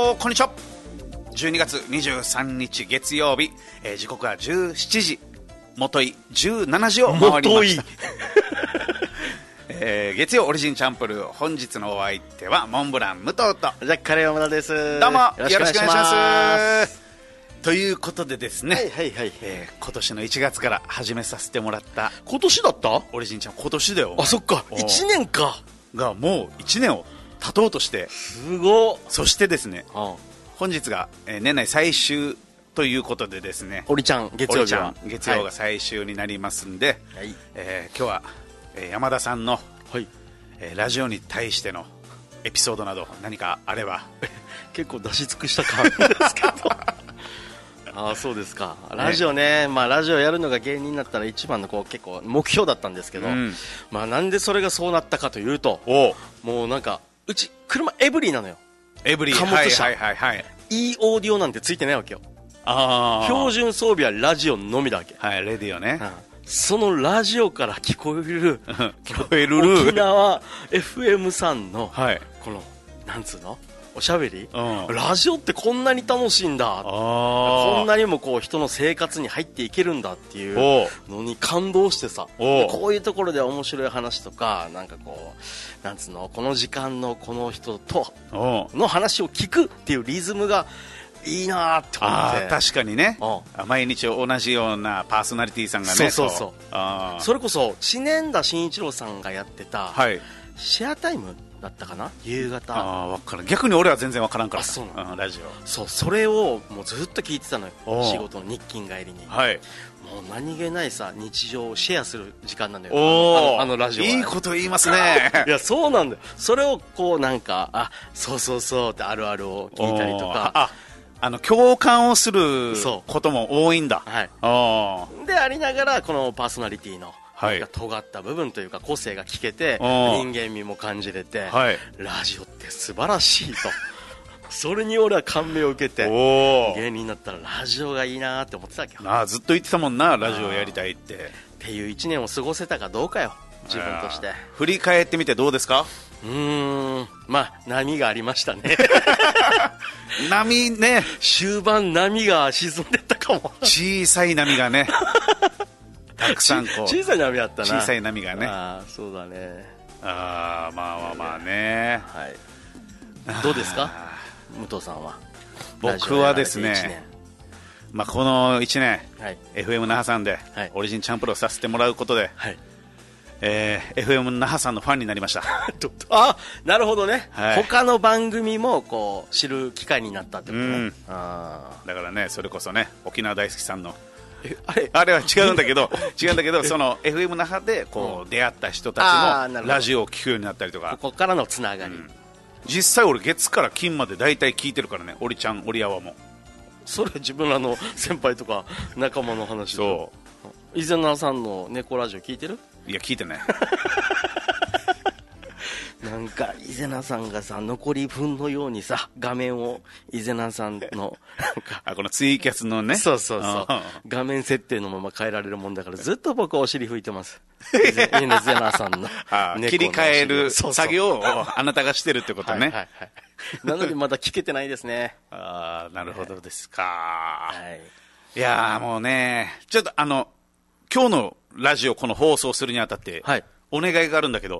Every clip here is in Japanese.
こんにちは。12月23日月曜日、時刻は17時もとい17時を回りました。月曜オリジンチャンプルー、本日のお相手はモンブラン武藤とジャッカレー山田です。 どうもよろしくお願いします。ということでですね、 はいはいはい、 今年の1月から始めさせてもらった今年だったオリジンチャンプルー、今年だよ。 あ、そっか、1年かがもう1年を経とうとして、 すごっ。 そしてですね、本日が、年内最終ということでですね、 オリちゃん月曜日は月曜が最終になりますんで、 はい、 今日は、山田さんの、 はい、 ラジオに対してのエピソードなど何かあれば。 結構出し尽くした感ですけどああ、そうですか。ラジオね、まあ、ラジオやるのが芸人になったら一番の結構目標だったんですけど、まあ、なんでそれがそうなったかというと、もうなんかうち車エブリィなのよ。 エブリィ、 貨物車、 はいはいはいはい、 いいオーディオなんてついてないわけよ。標準装備はラジオのみだわけ。 はい、レディオね、 そのラジオから聞こえる沖縄 FM さんの、このなんつうのおしゃべり、ラジオってこんなに楽しいんだ、こんなにも人の生活に入っていけるんだっていうのに感動してさ、こういうところで面白い話とか、なんかなんつうの、この時間のこの人との話を聞くっていうリズムがいいなって思って。確かにね、毎日同じようなパーソナリティさんがね、 そうそれこそ知念田真一郎さんがやってた、シェアタイムだったかな、夕方。 分からん、逆に俺は全然分からんから。そうなの、ラジオ。それをもうずっと聞いてたのよ、仕事の日勤帰りに。もう何気ないさ、日常をシェアする時間なんだよ、あのラジオは。 いいこと言いますねいや、そうなんだよ。それをなんか、そうそうそうってあるあるを聞いたりとか、 共感をすることも多いんだ。 でありながら、このパーソナリティのなんか尖った部分というか個性が聞けて、人間味も感じれて、ラジオって素晴らしいとそれに俺は感銘を受けて、芸人になったらラジオがいいなって思ってたわけよ。 ずっと言ってたもんな、ラジオやりたいっていう1年を過ごせたかどうかよ、自分として。 振り返ってみてどうですか？ まあ波がありましたね波ね、 終盤波が沈んでったかも小さい波がねたくさん小さい波あったな。 小さい波がね。 そうだね。 まあね、 どうですか武藤さんは。 僕はですね、この1年、FM 那覇さんでオリジンチャンプルをさせてもらうことで、FM 那覇さんのファンになりましたなるほどね、他の番組も知る機会になったってことね。 だからね、それこそね、沖縄大好きさんのあれは違うんだけどその FM 那覇で出会った人たちのラジオを聞くようになったりとか、 ここからのつながり、 実際俺月から金まで大体聞いてるからね、オリちゃんオリアワも。 それ自分らの先輩とか仲間の話。伊勢名さんの猫ラジオ聞いてる？ いや、聞いてないなんか伊勢名さんがさ、残り分のようにさ、画面を伊勢名さんのこのツイキャスのね、 そう画面設定のまま変えられるもんだから、ずっと僕はお尻拭いてます伊勢名さんの切り替える作業をあなたがしてるってことね。 なのでまだ聞けてないですね。 なるほどですか。いやもうね、ちょっと今日のラジオこの放送するにあたって、お願いがあるんだけど。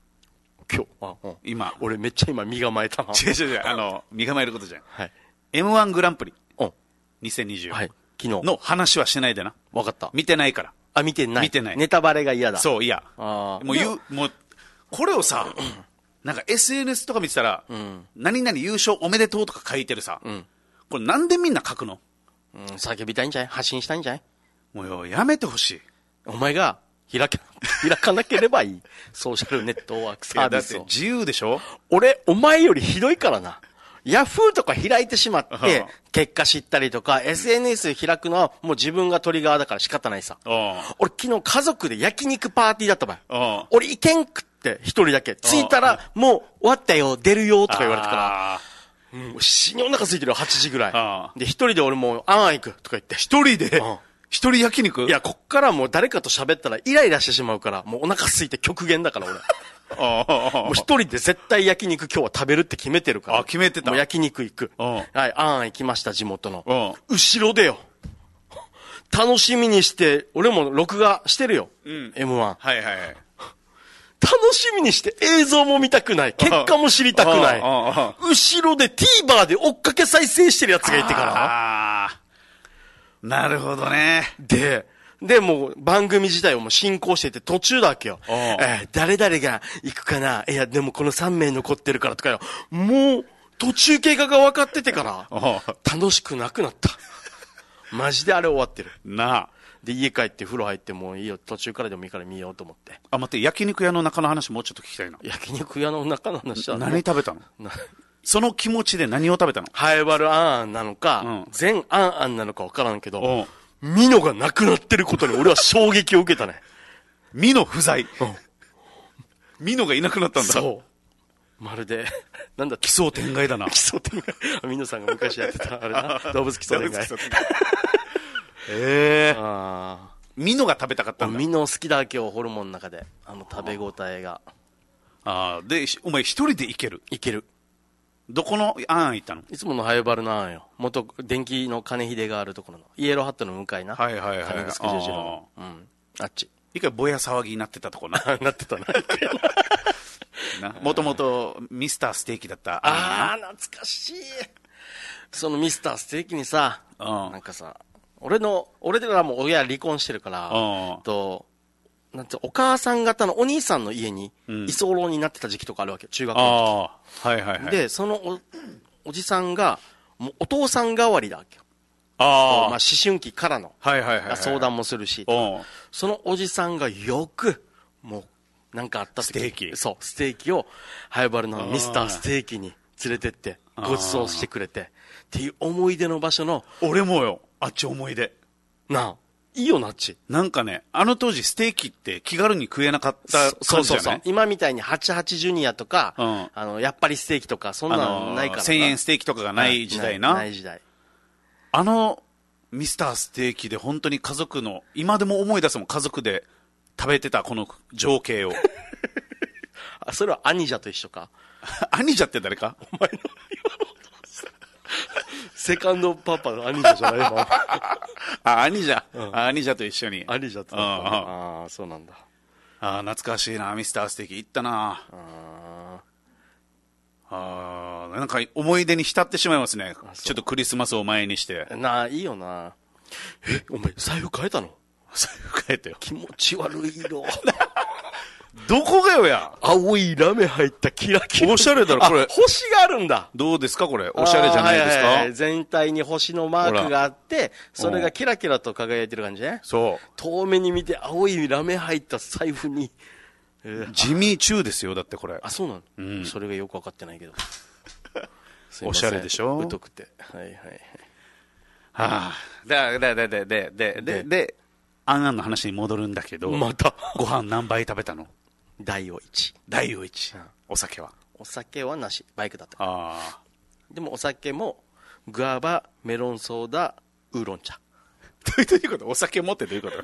今俺めっちゃ今身構えたな。 違う身構えることじゃん。M1 グランプリ2020、昨日の話はしないでな。 分かった。 見てないから。 見てない。 見てない。 ネタバレが嫌だ。 そう、嫌。もうこれをさ、なんか SNS とか見てたら、何々優勝おめでとうとか書いてるさ、これなんでみんな書くの？ 叫びたいんじゃない？発信したいんじゃない？ もうやめてほしい。 お前が開かなければいいソーシャルネットワークサービスを。 だって自由でしょ？ 俺お前よりひどいからな。ヤフーとか開いてしまって結果知ったりとか SNS 開くのはもう自分がトリガーだから仕方ないさ。俺昨日家族で焼肉パーティーだった場合、俺行けんくって一人だけ着いたらもう終わったよ出るよとか言われたから、死にお腹空いてるよ8時ぐらいで、一人で俺もう行くとか言って、 一人で一人焼肉？ いや、こっからもう誰かと喋ったらイライラしてしまうから、もうお腹空いて極限だから俺もう一人で絶対焼肉今日は食べるって決めてるから。 決めてた。 もう焼肉行く。はい、行きました、地元の。後ろでよ。楽しみにして、俺も録画してるよ。M1。 はいはい。 楽しみにして映像も見たくない。結果も知りたくない。後ろで TVer で追っかけ再生してるやつがいてから。 なるほどね。 で、もう番組自体をもう進行してて途中だっけよ。誰々が行くかな。いや、でもこの3名残ってるからとかよ。もう途中経過が分かっててから、楽しくなくなった。マジであれ終わってる。 なあ。 で、家帰って風呂入ってもういいよ。途中からでもいいから見ようと思って。 待って、焼肉屋の中の話もうちょっと聞きたいな。 焼肉屋の中の話は何食べたの？その気持ちで何を食べたの？ ハエバルあんなのか、全あんなのか分からんけど、ミノがなくなってることに俺は衝撃を受けたね。 ミノ不在。ミノがいなくなったんだ。 そう。まるで、なんだ奇想天外だな。 奇想天外。ミノさんが昔やってた、あれな。動物奇想天外。 ミノが食べたかったんだ。 ミノ好きだ、今日ホルモンの中で。食べ応えが。 で、お前一人で行ける？ 行ける。 どこのあん行ったの？ いつものハエバルのあんよ。元電気の金秀があるところの。イエローハットの向かいな。 はいはいはい。 金城十字路の。あっち。 一回ぼや騒ぎになってたとこな。 なってたな。 もともとミスターステーキだった。 懐かしい。そのミスターステーキにさ、なんかさ、俺らも親離婚してるから、なんてお母さん方のお兄さんの家に居候になってた時期とかあるわけよ、中学校の時。はいはいはい。 で、そのおじさんが、もうお父さん代わりだわけよ。思春期からの相談もするし、そのおじさんがよく、もう、なんかあった時、 ステーキ。 そう、ステーキを、ハイバルのミスターステーキに連れてって、ご馳走してくれて、っていう思い出の場所の、 俺もよ、あっち思い出。 なあ、いいよな、あっち。 なんかね、あの当時ステーキって気軽に食えなかった感じじゃない？そう。 今みたいに88ジュニアとか、やっぱりステーキとか、そんなのないからな。 1000円ステーキとかがない時代な。 ない時代。 ミスターステーキで本当に家族の、今でも思い出すもん、家族で食べてたこの情景を。 それはアニジャと一緒か？ アニジャって誰か？ お前のセカンドパパのアニジャじゃないの？ アニジャ。アニジャと一緒に。 アニジャってそうなんだ。 懐かしいな、ミスターステーキ行ったな。なんか思い出に浸ってしまいますね。ちょっとクリスマスを前にして。 いいよな。お前財布変えたの？ 財布変えたよ。 気持ち悪い色。 どこがよや。 青いラメ入ったキラキラ。 おしゃれだろ、これ。 星があるんだ。 どうですか、これ。おしゃれじゃないですか？ 全体に星のマークがあって、それがキラキラと輝いてる感じね。 そう。 遠目に見て青いラメ入った財布に。 地味中ですよ、だってこれ。 そうなの？それがよくわかってないけど。 おしゃれでしょ？ 疎くて。はいはい。で、あんの話に戻るんだけど。 また。 ご飯何杯食べたの？ 大を1。 大を1。お酒は？ お酒はなし。バイクだった。でもお酒も、グアバ、メロンソーダ、ウーロン茶。 どういうこと？お酒もってどういうこと？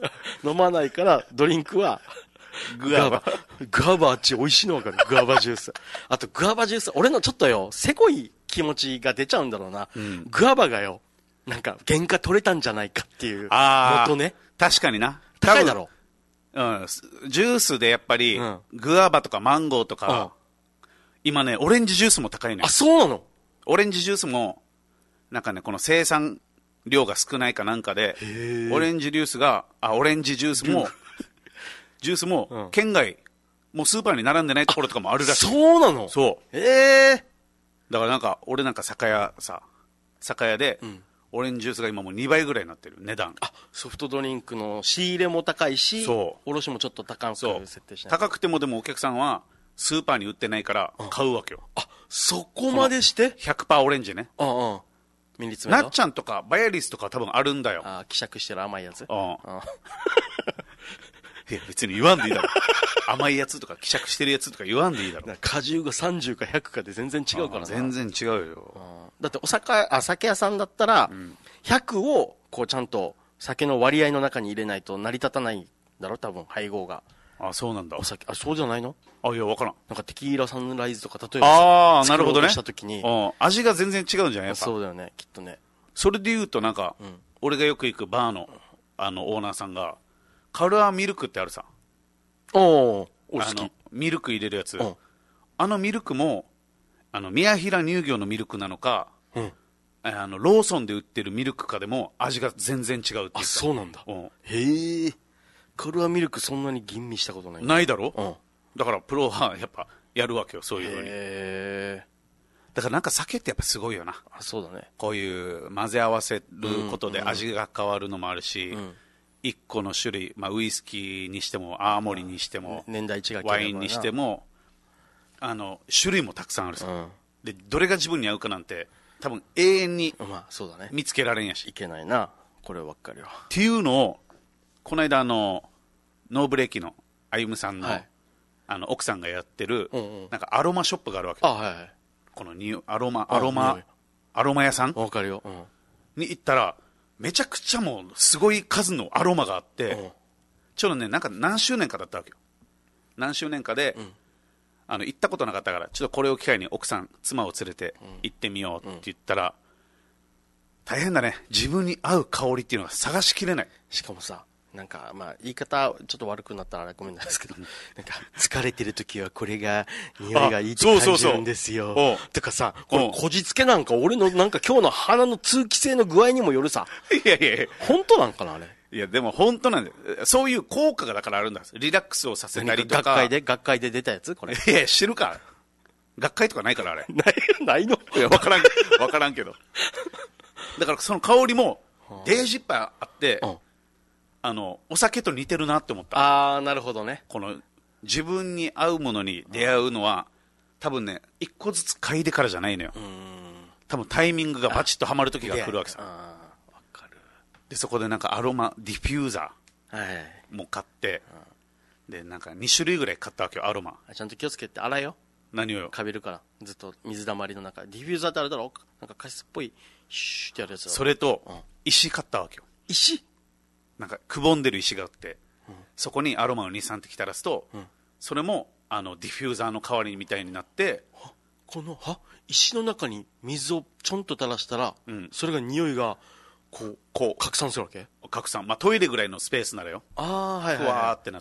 飲まないから、ドリンクは、グアバあっち美味しいのわかる？グアバジュース。あと、グアバジュース、俺のちょっとよ、せこい気持ちが出ちゃうんだろうな。グアバがよ、なんか、原価取れたんじゃないかっていう。元ね。 確かにな。 高いだろ。 ジュースでやっぱり、グアバとかマンゴーとか、今ね、オレンジジュースも高いね。 そうなの？ オレンジジュースも、なんかね、この生産量が少ないかなんかで、オレンジジュースも、ジュースも、県外、もうスーパーに並んでないところとかもあるらしい。 そうなの？ そう。だからなんか、俺なんか酒屋で、オレンジジュースが今もう2倍ぐらいになってる、値段。 ソフトドリンクの仕入れも高いし、卸もちょっと高く設定しない。 高くてもでもお客さんは、スーパーに売ってないから買うわけよ。 そこまでして ?100% オレンジね。 ミニツメなっちゃんとかバヤリスとか多分あるんだよ。 希釈してる甘いやつ。いや別に言わんでいいだろ。甘いやつとか希釈してるやつとか言わんでいいだろ。 果汁が30か100かで全然違うからな。 全然違うよ。 だって酒屋さんだったら、100をこうちゃんと酒の割合の中に入れないと成り立たないだろ、多分配合が。 あ、そうなんだ。 お酒、そうじゃないの？ あ、いや、わからん。 なんかテキーラサンライズとか、例えばなるほどね。 した時に、 味が全然違うんじゃん、やっぱ。 そうだよね、きっとね。 それで言うと、なんか、俺がよく行くバーの、オーナーさんが、カルアミルクってあるさ。 俺好き。 ミルク入れるやつ。あのミルクも、宮平乳業のミルクなのか、ローソンで売ってるミルクかでも味が全然違うっていうか。 あ、そうなんだ。へえ。カルアミルクそんなに吟味したことない。 ないだろ？だからプロはやっぱやるわけよ、そういうふうに。だからなんか酒ってやっぱすごいよな。 あ、そうだね。 こういう混ぜ合わせることで味が変わるのもあるし、一個の種類、ウイスキーにしても、青森にしても、 年代違いワインにしても、種類もたくさんあるさ。で、どれが自分に合うかなんて、多分永遠にそうだね。 見つけられんやし。 いけないな。こればっかりは。 っていうのを、この間ノーブレーキの歩夢さんの、奥さんがやってる、なんかアロマショップがあるわけ。このアロマ屋さんわかるよ。 に行ったら、めちゃくちゃもうすごい数のアロマがあって、ちょうどね、なんか何周年かだったわけよ。何周年かで、行ったことなかったから、ちょっとこれを機会に奥さん、妻を連れて行ってみようって言ったら、大変だね。自分に合う香りっていうのが探しきれない。 しかもさ、なんか、言い方、ちょっと悪くなったらごめんなんですけど、なんか、疲れてる時はこれが、匂いがいいって感じるんですよ。とかさ、このこじつけなんか、俺のなんか今日の鼻の通気性の具合にもよるさ。 いやいやいや。 本当なんかな、あれ。 いや、でも本当なんだよ。そういう効果がだからあるんだ。リラックスをさせたりとか。 学会で出たやつこれ。 いや、知るか。学会とかないから、あれ。 ないの？ いや、わからんけど。だからその香りも、デージいっぱいあって、お酒と似てるなって思った。 なるほどね。 この、自分に合うものに出会うのは、多分ね、一個ずつ嗅いでからじゃないのよ。多分タイミングがバチッとはまる時が来るわけさ。 わかる。 で、そこでなんかアロマディフューザーも買って、で、なんか2種類ぐらい買ったわけよ、アロマ。 ちゃんと気をつけて洗えよ。 何をよ。 かびるから。ずっと水溜まりの中。ディフューザーってあれだろ？なんかカシスっぽい、シューってやるやつだろ。 それと、石買ったわけよ。 石？ なんかくぼんでる石があって、そこにアロマを2、3滴垂らすと、それもディフューザーの代わりみたいになって、 この石の中に水をちょんと垂らしたら、それが匂いがこう拡散するわけ？ 拡散。トイレぐらいのスペースならよ。ふわーってなって。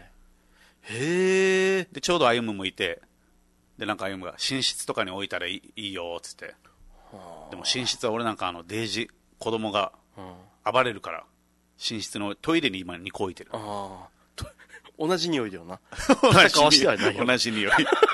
へえ。 で、ちょうど歩夢もいて、で、なんか歩夢が寝室とかに置いたらいいよ、つって。でも寝室は俺なんかデージ、子供が暴れるから、寝室のトイレに今2個置いてる。 同じ匂いだよな。 同じ匂い。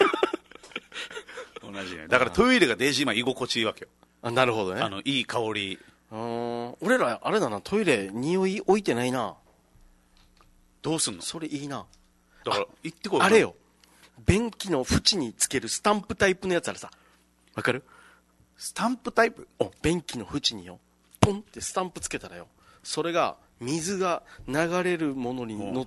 だからトイレがデージ今居心地いいわけよ。 なるほどね。 いい香り。 俺ら、あれだな、トイレ匂い置いてないな。 どうすんの？ それいいな。 だから、行ってこい。 あれよ。便器の縁につけるスタンプタイプのやつあるさ。わかる？ スタンプタイプ？ 便器の縁によ。ポンってスタンプつけたらよ。それが、水が流れるものに乗って、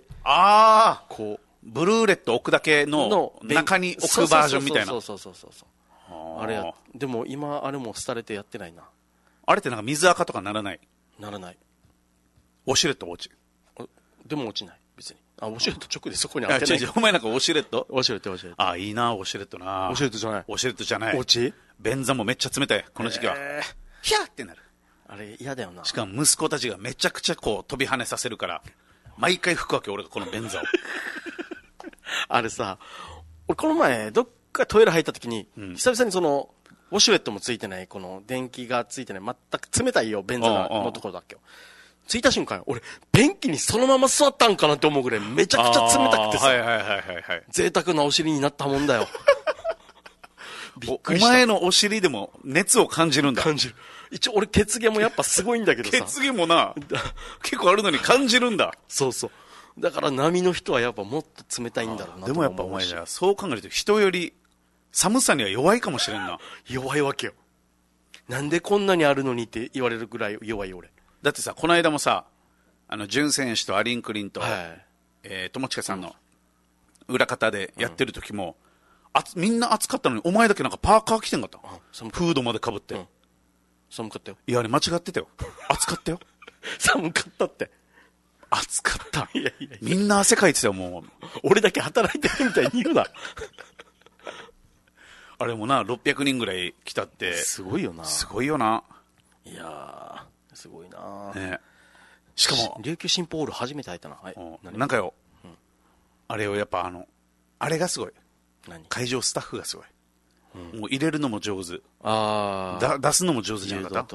こう、 ブルーレット置くだけの中に置くバージョンみたいな。 そう。あれでも今、あれも廃れてやってないな。 あれってなんか水垢とかならない？ ならない。 ウォシュレット落ち。 でも落ちない。別に。ウォシュレット直でそこに当てない。 お前なんかウォシュレット？ ウォシュレット。 いいな、ウォシュレットな。 ウォシュレットじゃない。 ウォシュレットじゃない。 落ち？ 便座もめっちゃ冷たい、この時期は。ヒャーってなる。 あれ嫌だよな。 しかも息子たちがめちゃくちゃこう飛び跳ねさせるから、毎回拭くわけ、俺がこの便座を。 あれさ、俺この前、どっかトイレ入った時に、久々にその、ウォシュレットもついてない、この電気がついてない、全く冷たいよ、便座のところだっけよ。着いた瞬間、俺、便器にそのまま座ったんかなって思うぐらいめちゃくちゃ冷たくてさ。贅沢なお尻になったもんだよ。びっくりした。 お前のお尻でも熱を感じるんだ。 感じる。一応俺血毛もやっぱすごいんだけどさ。 血毛もな、結構あるのに感じるんだ。 そう。だから波の人はやっぱもっと冷たいんだろうなと思うし。 でもやっぱお前じゃそう考えると人より寒さには弱いかもしれんな。 弱いわけよ。なんでこんなにあるのにって言われるぐらい弱いよ俺。 だってさ、この間もさ、潤選手とアリンクリンと、友近さんの裏方でやってる時も、みんな暑かったのに、お前だけなんかパーカー着てんかった。フードまで被って。 寒かったよ。 いや、あれ間違ってたよ。暑かったよ。 寒かったって。 暑かった。 みんな汗かいてたよ、もう。 俺だけ働いてるみたいに言うな。 あれもな、600人ぐらい来たって。 すごいよな。 すごいよな。 いやー、すごいな。 ね。しかも、 琉球新報ホール初めて入ったな。はい。 なんかよ、あれをやっぱあれがすごい。 何？ 会場スタッフがすごい。もう入れるのも上手。出すのも上手じゃなかった？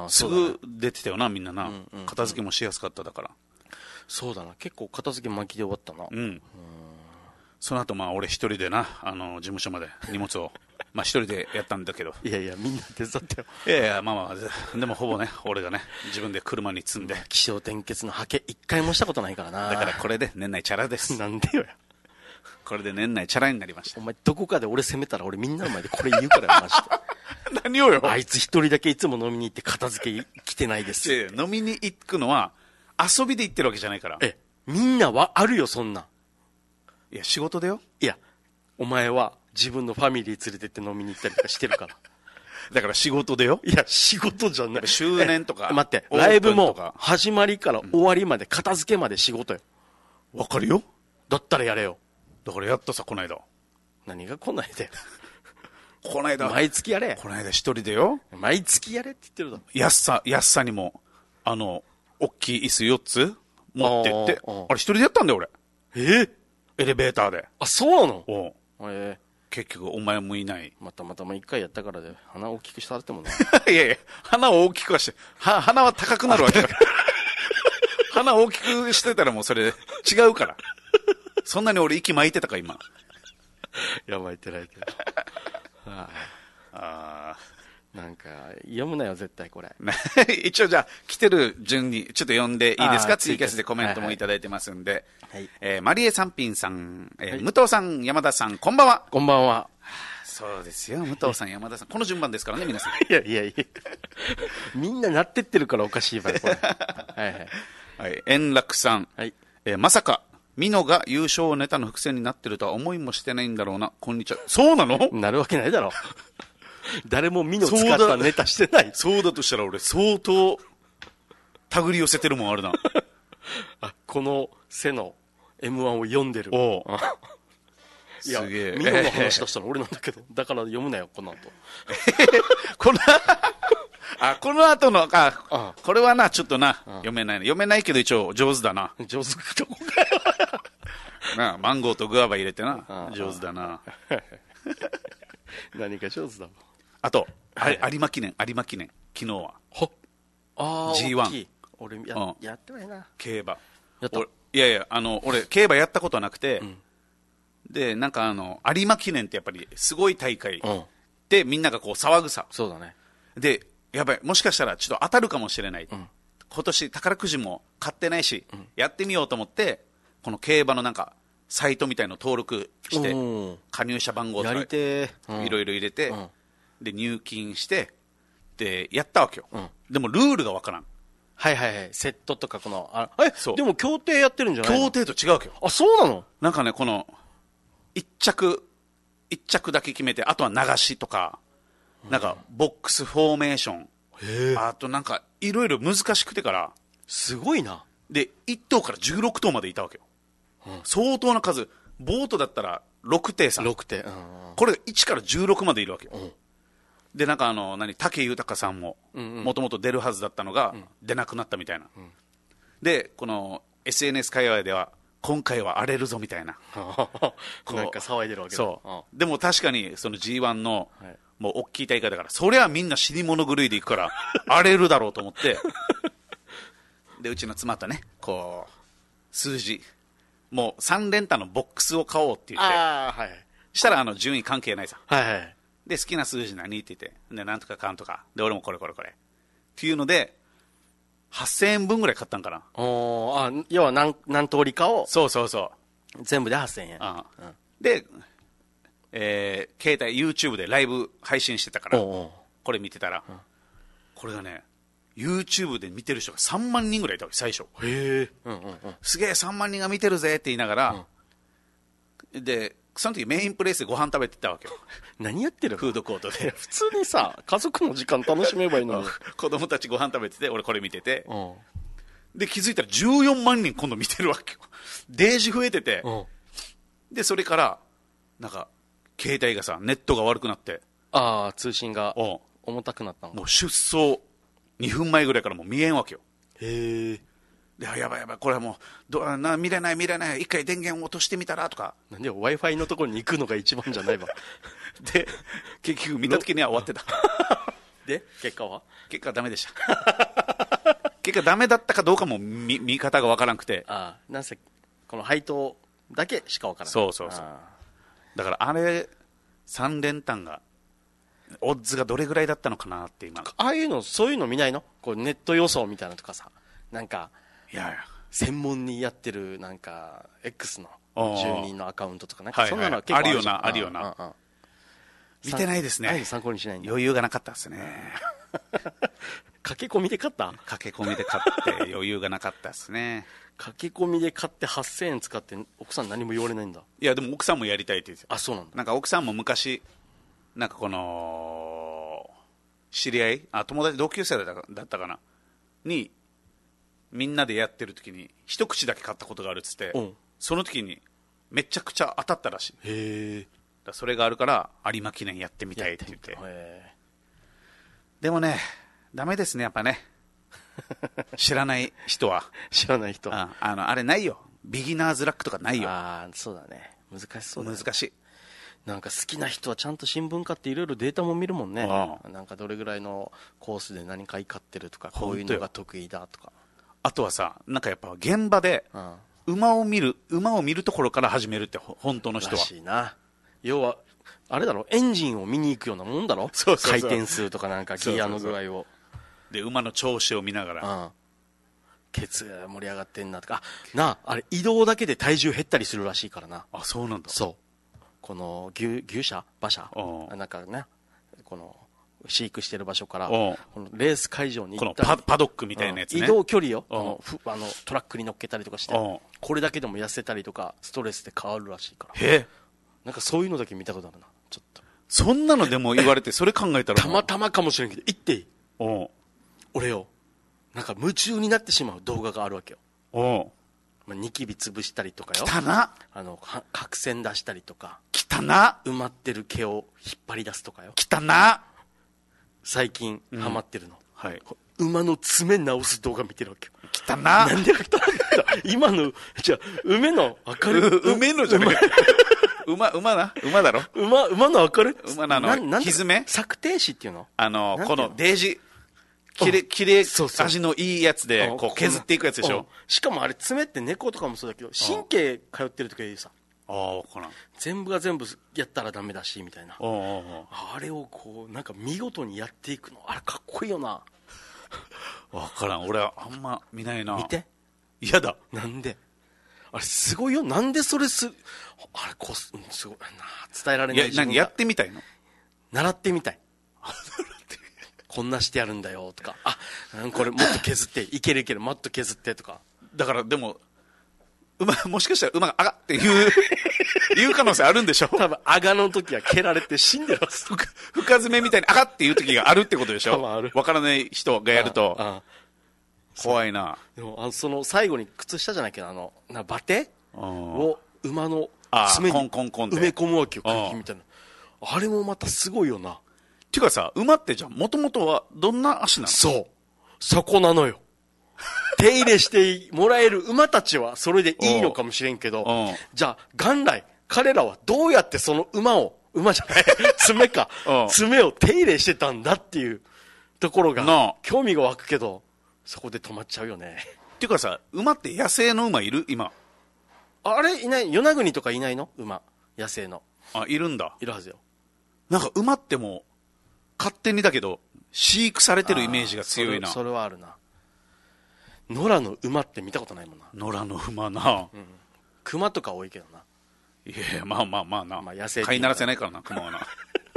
すぐ出てたよな、みんなな。片付けもしやすかっただから。 そうだな。結構片付け巻きで終わったな。 その後俺一人でな、事務所まで荷物を、一人でやったんだけど。 いやいや、みんな手伝ってよ。 いやいや、でもほぼね、俺がね、自分で車に積んで。 気象転結のハケ一回もしたことないからな。 だからこれで年内チャラです。 なんでよや。 これで年内チャラになりました。 お前どこかで俺責めたら俺みんなの前でこれ言うからよ、マジで。何をよ。 あいつ一人だけいつも飲みに行って片付け来てないです。 飲みに行くのは遊びで行ってるわけじゃないから。 みんなはあるよ、そんな。 いや、仕事だよ。 いや、お前は自分のファミリー連れてって飲みに行ったりとかしてるから。 だから仕事でよ。 いや、仕事じゃない。 周年とか。 待って、ライブも始まりから終わりまで片付けまで仕事よ。 わかるよ。 だったらやれよ。 だからやったさ、こないだ。 何がこないだよ。 こないだ。 毎月やれ。 こないだ一人でよ。 毎月やれって言ってるだろ。 安さにも、大きい椅子4つ持ってって、あれ一人でやったんだよ、俺。エレベーターで。 あ、そうなの？ 結局、お前もいない。 また一回やったからで、鼻大きくされてもな。 いやいや、鼻を大きくはして、鼻は高くなるわけだから。鼻大きくしてたらもうそれ、違うから。そんなに俺息巻いてたか、今。 いや、巻いてないけど。なんか、読むなよ、絶対これ。 一応じゃあ、来てる順に、ちょっと読んでいいですか？ツイキャスでコメントもいただいてますんで。マリエ三品さん、武藤さん、山田さん、こんばんは。 こんばんは。 そうですよ、武藤さん、山田さん。この順番ですからね、皆さん。 いや。みんななってってるからおかしいわよ、これ。 円楽さん。まさか、ミノが優勝ネタの伏線になってるとは思いもしてないんだろうな。こんにちは。そうなの？ なるわけないだろ。誰もミノ使ったネタしてない。 そうだとしたら俺相当手繰り寄せてるもんあるな。 この背の M1 を読んでる。いや、 すげえ。 ミノの話としたら俺なんだけど、だから読むなよ、この後。 この後の、これはな、ちょっとな、読めない。読めないけど一応上手だな。 上手どこかよ。 な、マンゴーとグアバ入れてな、上手だな。 何か上手だもん。 あと、有馬記念、昨日は。G1。 俺、やってないな。 競馬。 やった。 いや、俺、競馬やったことなくて、で、なんか有馬記念ってやっぱりすごい大会でみんながこう騒ぐさ。 そうだね。 で、やばい、もしかしたらちょっと当たるかもしれない。今年宝くじも買ってないし、やってみようと思って、この競馬のなんか、サイトみたいの登録して、加入者番号とか、いろいろ入れて、で、入金して、で、やったわけよ。でもルールがわからん。 セットとかこの、でも協定やってるんじゃないの？ 協定と違うわけよ。 あ、そうなの？ なんかね、この、一着だけ決めて、あとは流しとか、なんか、ボックスフォーメーション。あとなんか、いろいろ難しくてから。 すごいな。 で、1頭から16頭までいたわけよ。相当な数。ボートだったら6艇さ。 6艇。 これが1から16までいるわけよ。で、なんか武豊さんも、もともと出るはずだったのが、出なくなったみたいな。で、この SNS 界隈では、今回は荒れるぞみたいな。 なんか騒いでるわけだ。 そう。でも確かに、その G1 の、もう大きい大会だから、そりゃみんな死に物狂いで行くから、荒れるだろうと思って、で、うちの妻とね、こう、数字、もう3連単のボックスを買おうって言って、したら順位関係ないさ。で、好きな数字何って言って、で、なんとかかんとか、で、俺もこれ。っていうので、8000円分ぐらい買ったんかな。 要は何通りかを。 そう。 全部で8000円。 で、携帯 YouTube でライブ配信してたから、これ見てたら、これがね、YouTube で見てる人が3万人ぐらいいたわけ、最初。すげえ3万人が見てるぜって言いながら、で、その時メインプレイスでご飯食べてたわけよ。 何やってる？ フードコートで。 普通にさ、家族の時間楽しめばいいのに。 子供たちご飯食べてて、俺これ見てて。で、気づいたら14万人今度見てるわけよ。 デージ増えてて、 うんで、それから、なんか、携帯がさ、ネットが悪くなって、 ああ、通信が重たくなったのか。 もう出走2分前ぐらいからもう見えんわけよ。 へえ。 で、やばいやばい、これはもう、見れない、一回電源落としてみたらとか。 なんで Wi-Fi のところに行くのが一番じゃないわ。 で、結局見た時には終わってた。 で、結果はダメでした。結果ダメだったかどうかも見方がわからなくて。 ああ、なんせ、この配当だけしかわからない。 そう。だからあれ、3連単が、オッズがどれぐらいだったのかなって今。 ああいうの、そういうの見ないのこうネット予想みたいなのとかさ。なんか、 いや専門にやってる、なんか、X の住人のアカウントとか、なんかそんなの結構あるよな、あるよな。見てないですね。 参考にしないんだ。 余裕がなかったですね。 駆け込みで買った駆け込みで買って余裕がなかったですね。 駆け込みで買って8000円使って奥さん何も言われないんだ。 いやでも奥さんもやりたいって言ってた。 あ、そうなんだ。 なんか奥さんも昔なんかこの知り合い友達同級生だったかなにみんなでやってる時に一口だけ買ったことがあるっつって、その時にめちゃくちゃ当たったらしい。 へえ。それがあるから有馬記念やってみたいって言って。でもねダメですねやっぱね。知らない人はあれないよ。ビギナーズラックとかないよ。 ああ、そうだね。難しそうだね。 難しい。 なんか好きな人はちゃんと新聞買っていろいろデータも見るもんね。なんかどれぐらいのコースで何回買ってるとか、こういうのが得意だとか。 あとはさ、なんかやっぱ現場で馬を見るところから始めるって本当の人は。 らしいな。要はあれだろ、エンジンを見に行くようなもんだろ。回転数とかなんかギアの具合を。 で馬の調子を見ながら、 ケツ盛り上がってんなとか、あれ移動だけで体重減ったりするらしいからな。 あ、そうなんだ。 そうこの牛舎馬車なんかね、この飼育してる場所からこのレース会場に行ったり、 このパドックみたいなやつね、 移動距離よ、トラックに乗っけたりとかして、これだけでも痩せたりとかストレスで変わるらしいから。なんかそういうのだけ見たことあるな。ちょっとそんなのでも言われてそれ考えたらたまたまかもしれんけど言っていい？俺よ、なんか夢中になってしまう動画があるわけよ。ニキビ潰したりとかよ。角栓出したりとか。埋まってる毛を引っ張り出すとかよ。最近ハマってるの。馬の爪直す動画見てるわけよ。なんで汚いんだ今の、じゃあ、梅の明るい。 梅のじゃない。馬だろ。 馬の明るい。 馬のひずめ索定紙っていうの？ このデージ。きれい味のいいやつでこう削っていくやつでしょ。 しかもあれ爪って猫とかもそうだけど神経通ってる時はいいさ。全部が全部やったらダメだしみたいな。あれをこうなんか見事にやっていくの、あれかっこいいよな。 分からん、俺はあんま見ないな。 見て。 嫌だ。 なんであれすごいよ。なんでそれすごいな。伝えられない。 いや、何やってみたいの？ 習ってみたい。こんなしてやるんだよとか、これもっと削っていけるもっと削ってとか。 だからでももしかしたら馬があがって言う可能性あるんでしょ。 多分あがの時は蹴られて死んでます。 深爪みたいにあがって言う時があるってことでしょ。わからない人がやると怖いな。 でもその最後に靴下じゃないけどバテを馬の爪に埋め込むわけよ、空気みたいな。あれもまたすごいよな。 ていうかさ、馬ってじゃあもともとはどんな足なの？ そこなのよ。手入れしてもらえる馬たちはそれでいいのかもしれんけど、じゃあ元来彼らはどうやってその馬じゃない爪を手入れしてたんだっていうところが興味が湧くけど、そこで止まっちゃうよね。 っていうかさ、馬って野生の馬いる？今あれいない？与那国とかいないの？馬野生の。 いるんだ。 いるはずよ。 なんか馬ってもう勝手にだけど飼育されてるイメージが強いな。 それはあるな。野良の馬って見たことないもんな。 野良の馬な。 熊とか多いけどな。 いやまあな、 野生飼いならせないからな、熊はな。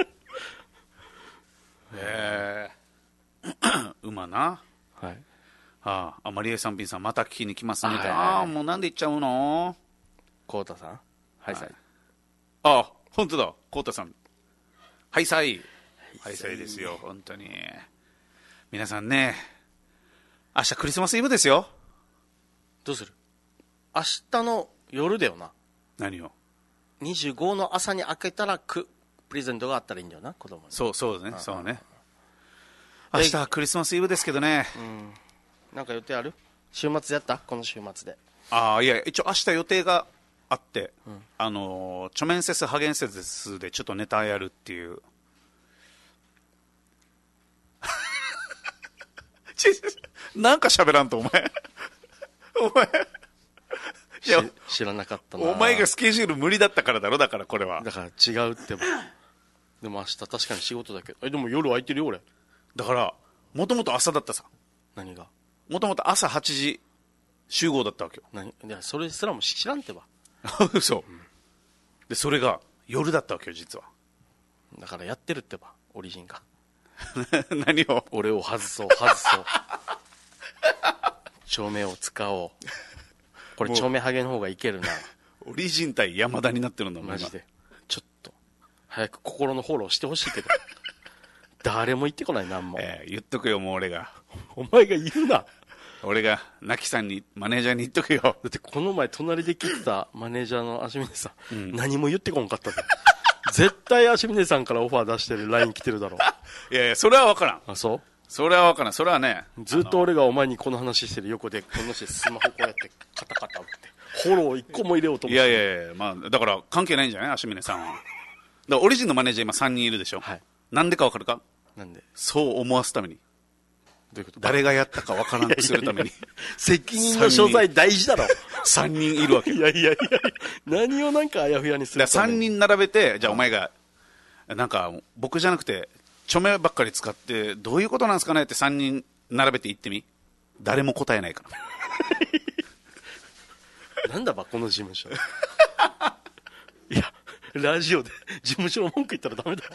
馬な。マリエさん、ピンさんまた聞きに来ますね。もうなんで行っちゃうの？ コウタさん、はいさい。 本当だ、コウタさん、はいさい。はいさいですよ、本当に。皆さんね、明日クリスマスイブですよ。 どうする？明日の夜だよな。 何を 25の朝に開けたらプレゼントがあったらいいんだよな、子供に。 そうね、そうね。明日はクリスマスイブですけどね。 なんか予定ある？週末やった？この週末で。 いや、一応明日予定があって、チョメンセスハゲンセスでちょっとネタやるっていう。なんか喋らんと、お前。 いや知らなかったな。 お前がスケジュール無理だったからだろ、だからこれは。 だから違うってば。でも明日確かに仕事だけど。でも夜空いてるよ、俺。 だから、もともと朝だったさ。 何が？ もともと朝8時集合だったわけよ。 いや、それすらも知らんってば。 そう。で、それが夜だったわけよ、実は。 だからやってるってば、オリジンが。 何を？ 俺を外そう。照明を使おう。これ、照明ハゲの方がいけるな。 オリジン対山田になってるんだもん、 マジで。ちょっと、早く心のフォローしてほしいけど。誰も言ってこない、なんも。 言っとくよ、もう俺が。 お前が言うな。 俺が、ナキさんに、マネージャーに言っとくよ。だってこの前、隣で聞いてたマネージャーの足峰さん、何も言ってこんかったで。絶対足峰さんからオファー出してる LINE 来てるだろ。 いやいや、それは分からん。 あ、そう？ それは分からん。それはね。 ずっと俺がお前にこの話してる横で、この人スマホこうやって、カタカタ打って、フォロー1個も入れようと思って。 いや、まあ、だから関係ないんじゃない？足峰さんは。だからオリジンのマネージャー今3人いるでしょ。 はい。 なんでか分かるか？ なんで？ そう思わすために。 どういうこと？ 誰がやったか分からんくするために。 責任の所在大事だろ。 3人いるわけ。 いや、何をなんかあやふやにするために。3人並べて、じゃあお前が、なんか僕じゃなくて、著名ばっかり使ってどういうことなんですかねって3人並べて言ってみ。誰も答えないからなんだばこの事務所。いや、ラジオで事務所の文句言ったらダメだ。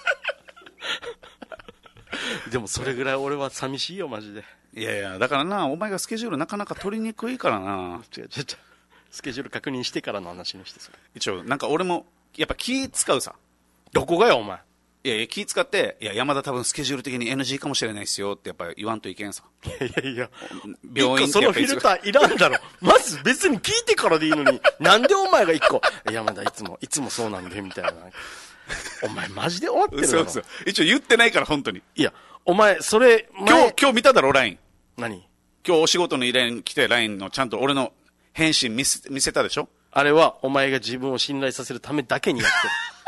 でもそれぐらい俺は寂しいよ、マジで。 いやだからな、お前がスケジュールなかなか取りにくいからな。 違うスケジュール確認してからの話にして。それ一応なんか俺もやっぱ気使うさ。 どこがよ、お前。 いや気使って、いや山田多分スケジュール的に NG かもしれないですよってやっぱ言わんといけんさ。 いや病院ってそのフィルターいらんだろ。まず別に聞いてからでいいのに、なんでお前が一個、山田いつもそうなんでみたいな。お前マジで終わってるだろ。 そう一応言ってないから本当に。 いやお前それ今日見ただろ LINE。 何？ 今日お仕事の依頼来て LINE のちゃんと俺の返信見せたでしょ。 あれはお前が自分を信頼させるためだけにやってる。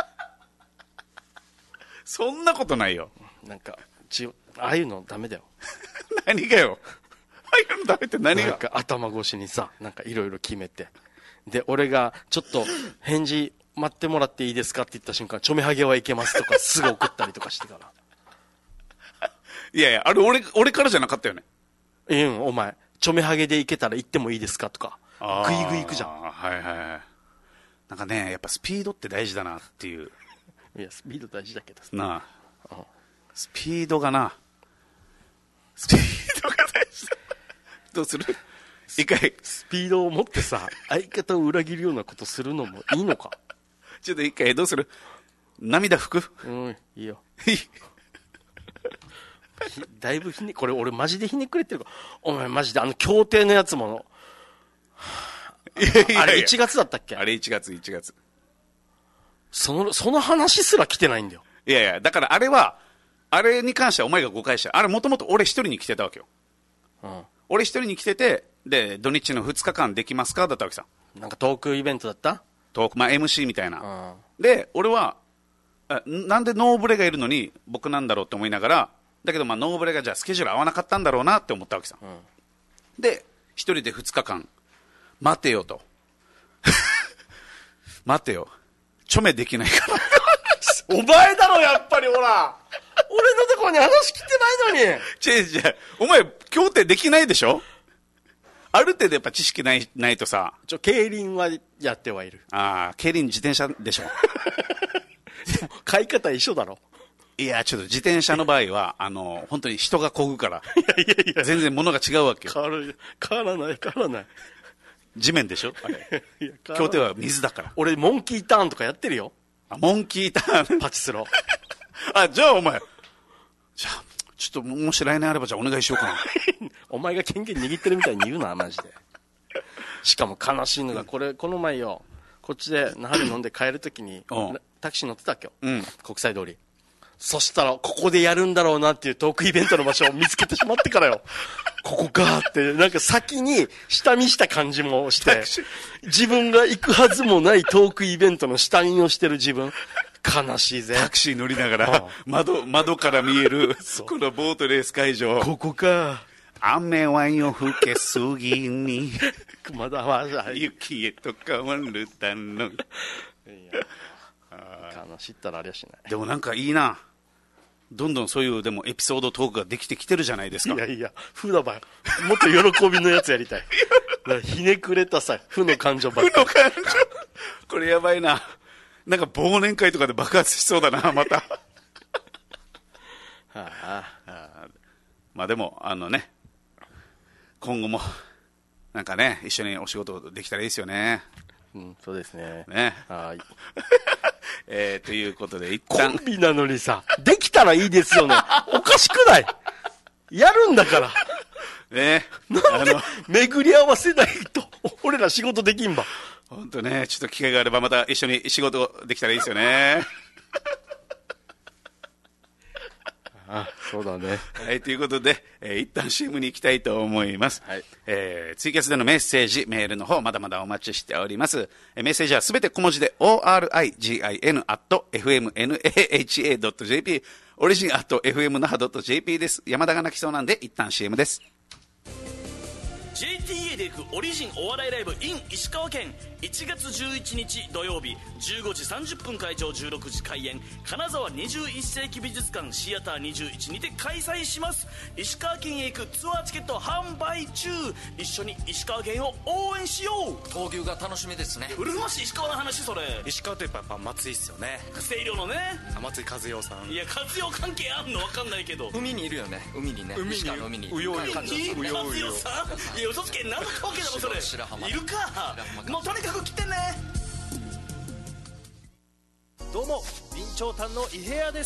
そんなことないよ。 なんかああいうのダメだよ。 何がよ。ああいうのダメって何が？ なんか頭越しにさ、なんかいろいろ決めて、で俺がちょっと返事待ってもらっていいですかって言った瞬間、ちょめはげはいけますとかすぐ送ったりとかしてから。 いやあれ俺からじゃなかったよね。 お前ちょめはげでいけたら行ってもいいですかとかグイグイ行くじゃん。 はいなんかね、やっぱスピードって大事だなっていう。 いやスピード大事だけどなあ、スピードが大事だ。どうする？一回スピードを持ってさ、相方を裏切るようなことするのもいいのか？ ちょっと一回どうする？涙拭く？ いいよ。だいぶこれ俺マジでひねくれてるか。お前マジで協定のやつもあれ1月だったっけ？ あれ1月。 その話すら来てないんだよ。 いやだからあれに関してはお前が誤解した。あれもともと俺一人に来てたわけよ。俺一人に来てて、で土日の2日間できますかだったわけさ。 なんかトークイベントだった？ トークMC みたいな。で俺はなんでノーブレがいるのに僕なんだろうって思いながら、だけどノーブレがじゃあスケジュール合わなかったんだろうなって思ったわけさ。で一人で2日間待てよと。待てよ、ちょめできないから。 お前だろやっぱり。ほら俺のところに話来てないのに。 違うお前協定できないでしょ。ある程度やっぱ知識ないとさ。 競輪はやってはいる。 競輪自転車でしょ。 でも買い方一緒だろ。 いやちょっと自転車の場合は本当に人が漕ぐから。いや全然物が違うわけよ。 変わらない。 地面でしょあれ。協定は水だから。 俺モンキーターンとかやってるよ。 モンキーターン。 パチスロ。 じゃあお前、じゃあちょっともし来年あればじゃあお願いしようかな。 お前が権限握ってるみたいに言うなマジで。 しかも悲しいのが、この前よ、こっちで那覇で飲んで帰るときに、タクシー乗ってたっけよ。国際通り。そしたら、ここでやるんだろうなっていうトークイベントの場所を見つけてしまってからよ。ここかって、なんか先に下見した感じもして、自分が行くはずもないトークイベントの下見をしてる自分。悲しいぜ。 タクシー乗りながら、窓から見える、このボートレース会場。 ここか。 雨は夜更けすぎに、 まだ雪へと変わるだの。 悲しったらありゃしない。 でもなんかいいな。どんどんそういうでもエピソードトークができてきてるじゃないですか。 いや、負だばよ。もっと喜びのやつやりたい。ひねくれたさ、負の感情ばっかり。負の感情。 これやばいな。なんか忘年会とかで爆発しそうだな、また。まあでも、今後も、なんかね、一緒にお仕事できたらいいですよね。 そうですね。 はい。ということで、一旦。 コンビなのにさ、できたらいいですよね。おかしくない？やるんだから。 ね。 なんで、巡り合わせないと、俺ら仕事できんば。 本当ね、ちょっと機会があればまた一緒に仕事できたらいいですよね。 そうだね。 はい、ということで、一旦 CM に行きたいと思います。はい。ツイキャスでのメッセージ、メールの方、まだまだお待ちしております。メッセージはすべて小文字で、origin@fmnaha.jp、origin@fmnaha.jp です。山田が泣きそうなんで、一旦 CM です。 JTA で行くオリジンお笑いライブ in 石川県、1月11日土曜日15時30分会場、16時開演、金沢21世紀美術館シアター21にて開催します。石川県へ行くツアーチケット販売中。一緒に石川県を応援しよう。 闘牛が楽しみですね。 うるま市石川の話。それ石川といえばやっぱ松井っすよね。 星稜のね、 松井和代さん。 いや、和代関係あんの分かんないけど、 海にいるよね。海にね、石川の海にうようよ和代さん、いや嘘つけ、何の関係だもんそれ。いるか。もうとにかく来てね。 どうも、備長炭の伊平屋です。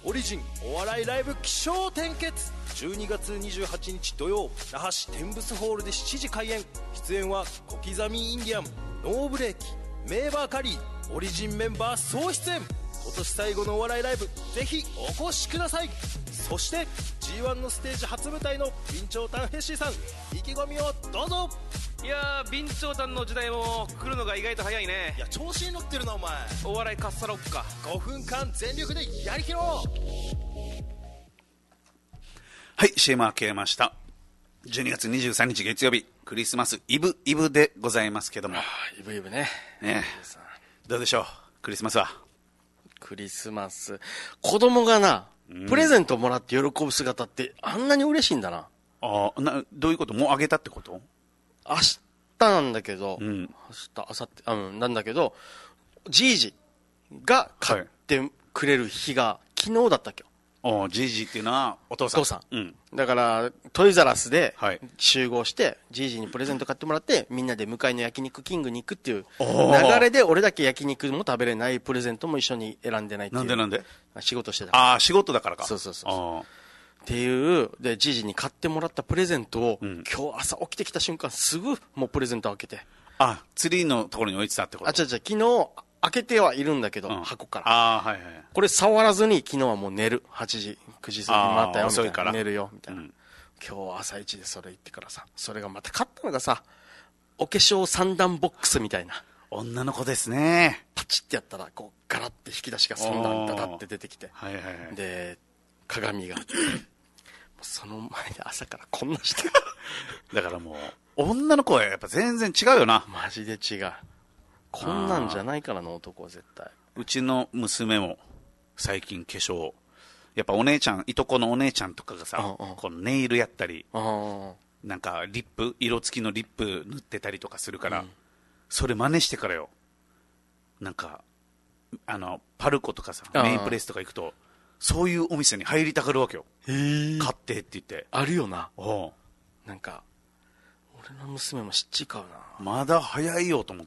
オリジンお笑いライブ起承転結、12月28日土曜、那覇市テンブスホールで7時開演。出演は小刻みインディアン、ノーブレーキ、メーバーカリー、オリジンメンバー総出演。今年最後のお笑いライブ、ぜひお越しください。そして G1 のステージ初舞台の備長炭ヘッシーさん、意気込みをどうぞ。 いやー、備長炭の時代も来るのが意外と早いね。 いや、調子に乗ってるなお前。 お笑いかっさろっか。 5分間全力でやりきろう。 はい、CM 明けました。12月23日月曜日、クリスマスイブでございますけども。 イブね。 ね、どうでしょう、クリスマスは。 クリスマス。子供がな、プレゼントもらって喜ぶ姿ってあんなに嬉しいんだな。 どういうこと？もうあげたってこと？ 明日なんだけど、明後日、なんだけど、じいじが買ってくれる日が昨日だったっけよ。 じいじっていうのはお父さん。 だから、トイザラスで集合して、じいじにプレゼント買ってもらって、みんなで向かいの焼肉キングに行くっていう流れで、俺だけ焼肉も食べれないプレゼントも一緒に選んでないっていう。 なんで仕事してたから。 仕事だからか。 そう。っていう、で、じいじに買ってもらったプレゼントを、今日朝起きてきた瞬間、すぐもうプレゼント開けて。 ツリーのところに置いてたってこと？ 昨日、開けてはいるんだけど、箱から。これ触らずに、昨日はもう寝る。8時、9時過ぎに回ったよ、みたいな。遅いから。寝るよ、みたいな。今日朝一でそれ言ってからさ、それがまた買ったのがさ、お化粧三段ボックスみたいな。 女の子ですね。 パチってやったら、こう、ガラって引き出しが三段ダダって出てきて。で、鏡があって。その前で朝からこんなして。 だからもう、女の子はやっぱ全然違うよな。 マジで違う。こんなんじゃないからの男は絶対。 うちの娘も最近化粧、やっぱお姉ちゃん、いとこのお姉ちゃんとかがさ、このネイルやったり、なんかリップ、色付きのリップ塗ってたりとかするから、それ真似してからよ。なんか、パルコとかさ、メインプレスとか行くと、そういうお店に入りたがるわけよ。買ってって言って。 あるよな。なんか、俺の娘も七買うな。 まだ早いよと思って。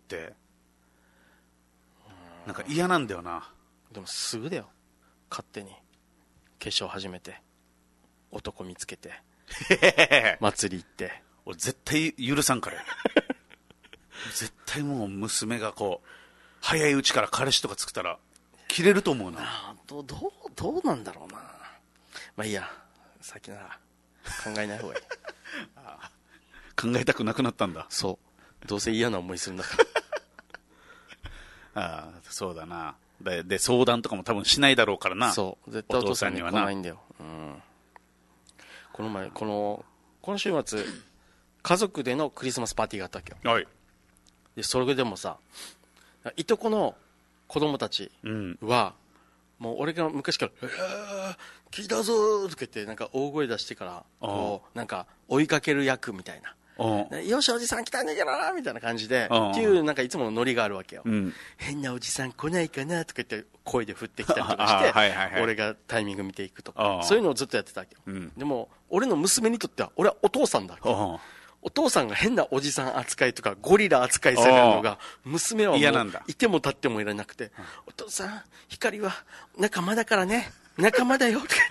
なんか嫌なんだよな。 でもすぐだよ。勝手に。化粧始めて。男見つけて。祭り行って。 俺絶対許さんから。 絶対もう娘がこう早いうちから彼氏とか作ったら切れると思うな。 どうなんだろうな。まあいいや、先なら考えない方がいい。 考えたくなくなったんだ。 そう、どうせ嫌な思いするんだからああ、そうだな。で相談とかも多分しないだろうからな。 そう、絶対お父さんには来ないんだよ。この前今週末家族でのクリスマスパーティーがあったわけよ。 はい。 でそれでもさ、いとこの子供たちは、もう俺が昔から「聞いたぞ」とか言ってなんか大声出してからこうなんか追いかける役みたいな「よしおじさん来たんだけどな」みたいな感じでっていうなんかいつものノリがあるわけよ。変なおじさん来ないかなとか言って声で振ってきたりとかして俺がタイミング見ていくとかそういうのをずっとやってたわけよ。でも俺の娘にとっては俺はお父さんだわけ。お父さんが変なおじさん扱いとかゴリラ扱いされるのが娘はもういても立ってもいられなくて、お父さん光は仲間だからね、仲間だよとか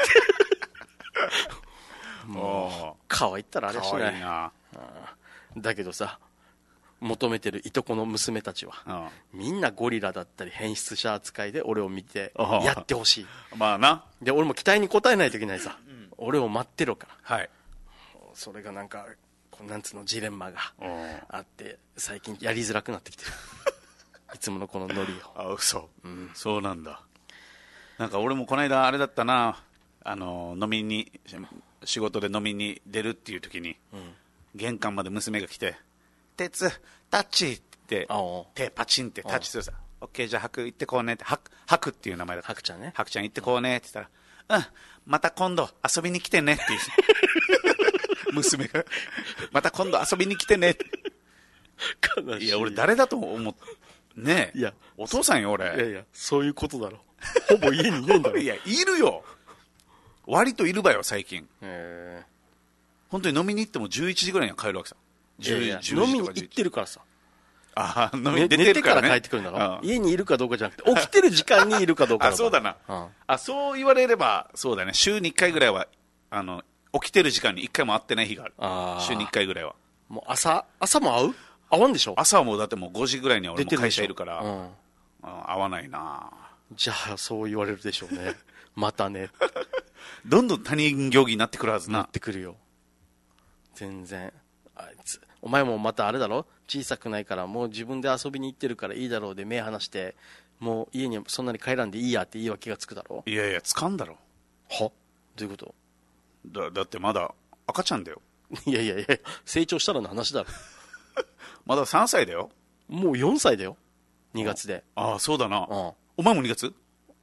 言ってもう可愛いったらあれしないな。だけどさ、求めてるいとこの娘たちはみんなゴリラだったり変質者扱いで俺を見てやってほしい。 まあな。 で俺も期待に応えないといけないさ、俺を待ってろから、 はい、 それがなんかなんつうのジレンマがあって最近やりづらくなってきてるいつものこのノリを。 あ、嘘、そうなんだ。なんか俺もこの間あれだったな、飲みに仕事で飲みに出るっていう時に、玄関まで娘が来て「鉄タッチ」って手パチンってタッチするさ。オッケー、じゃあ白行ってこうねって、白っていう名前だった。 白ちゃんね。 白ちゃん行ってこうねって言ったら「また今度遊びに来てね」って言う娘がまた今度遊びに来てねって。 悲しい。 いや俺誰だと思うねえ。 いやお父さんよ俺。 いやそういうことだろ。ほぼ家にいないんだろ。 いやいるよ、割といるばよ最近。本当に飲みに行っても11時ぐらいには帰るわけさ。 飲みに行ってるからさ。 飲みに出てるからね。 寝てから帰ってくるんだろ。家にいるかどうかじゃなくて起きてる時間にいるかどうかだ。 そうだな。そう言われればそうだね。週に1回ぐらいは起きてる時間に1回も会ってない日がある。週に1回ぐらいは。 もう朝も会わんでしょ。 朝はもうだってもう5時ぐらいには俺も会社いるから、会わないな。 じゃあそう言われるでしょうね。またね。 どんどん他人行儀になってくるはずな。 なってくるよ。全然。あいつお前もまたあれだろ、小さくないからもう自分で遊びに行ってるからいいだろうで目離してもう家にそんなに帰らんでいいやって言い訳がつくだろ。 いやいやつかんだろ。 はどういうこと。 だってまだ赤ちゃんだよ。 いや成長したらの話だろ。 まだ3歳だよ。 もう4歳だよ2月で。 ああそうだな。お前も2月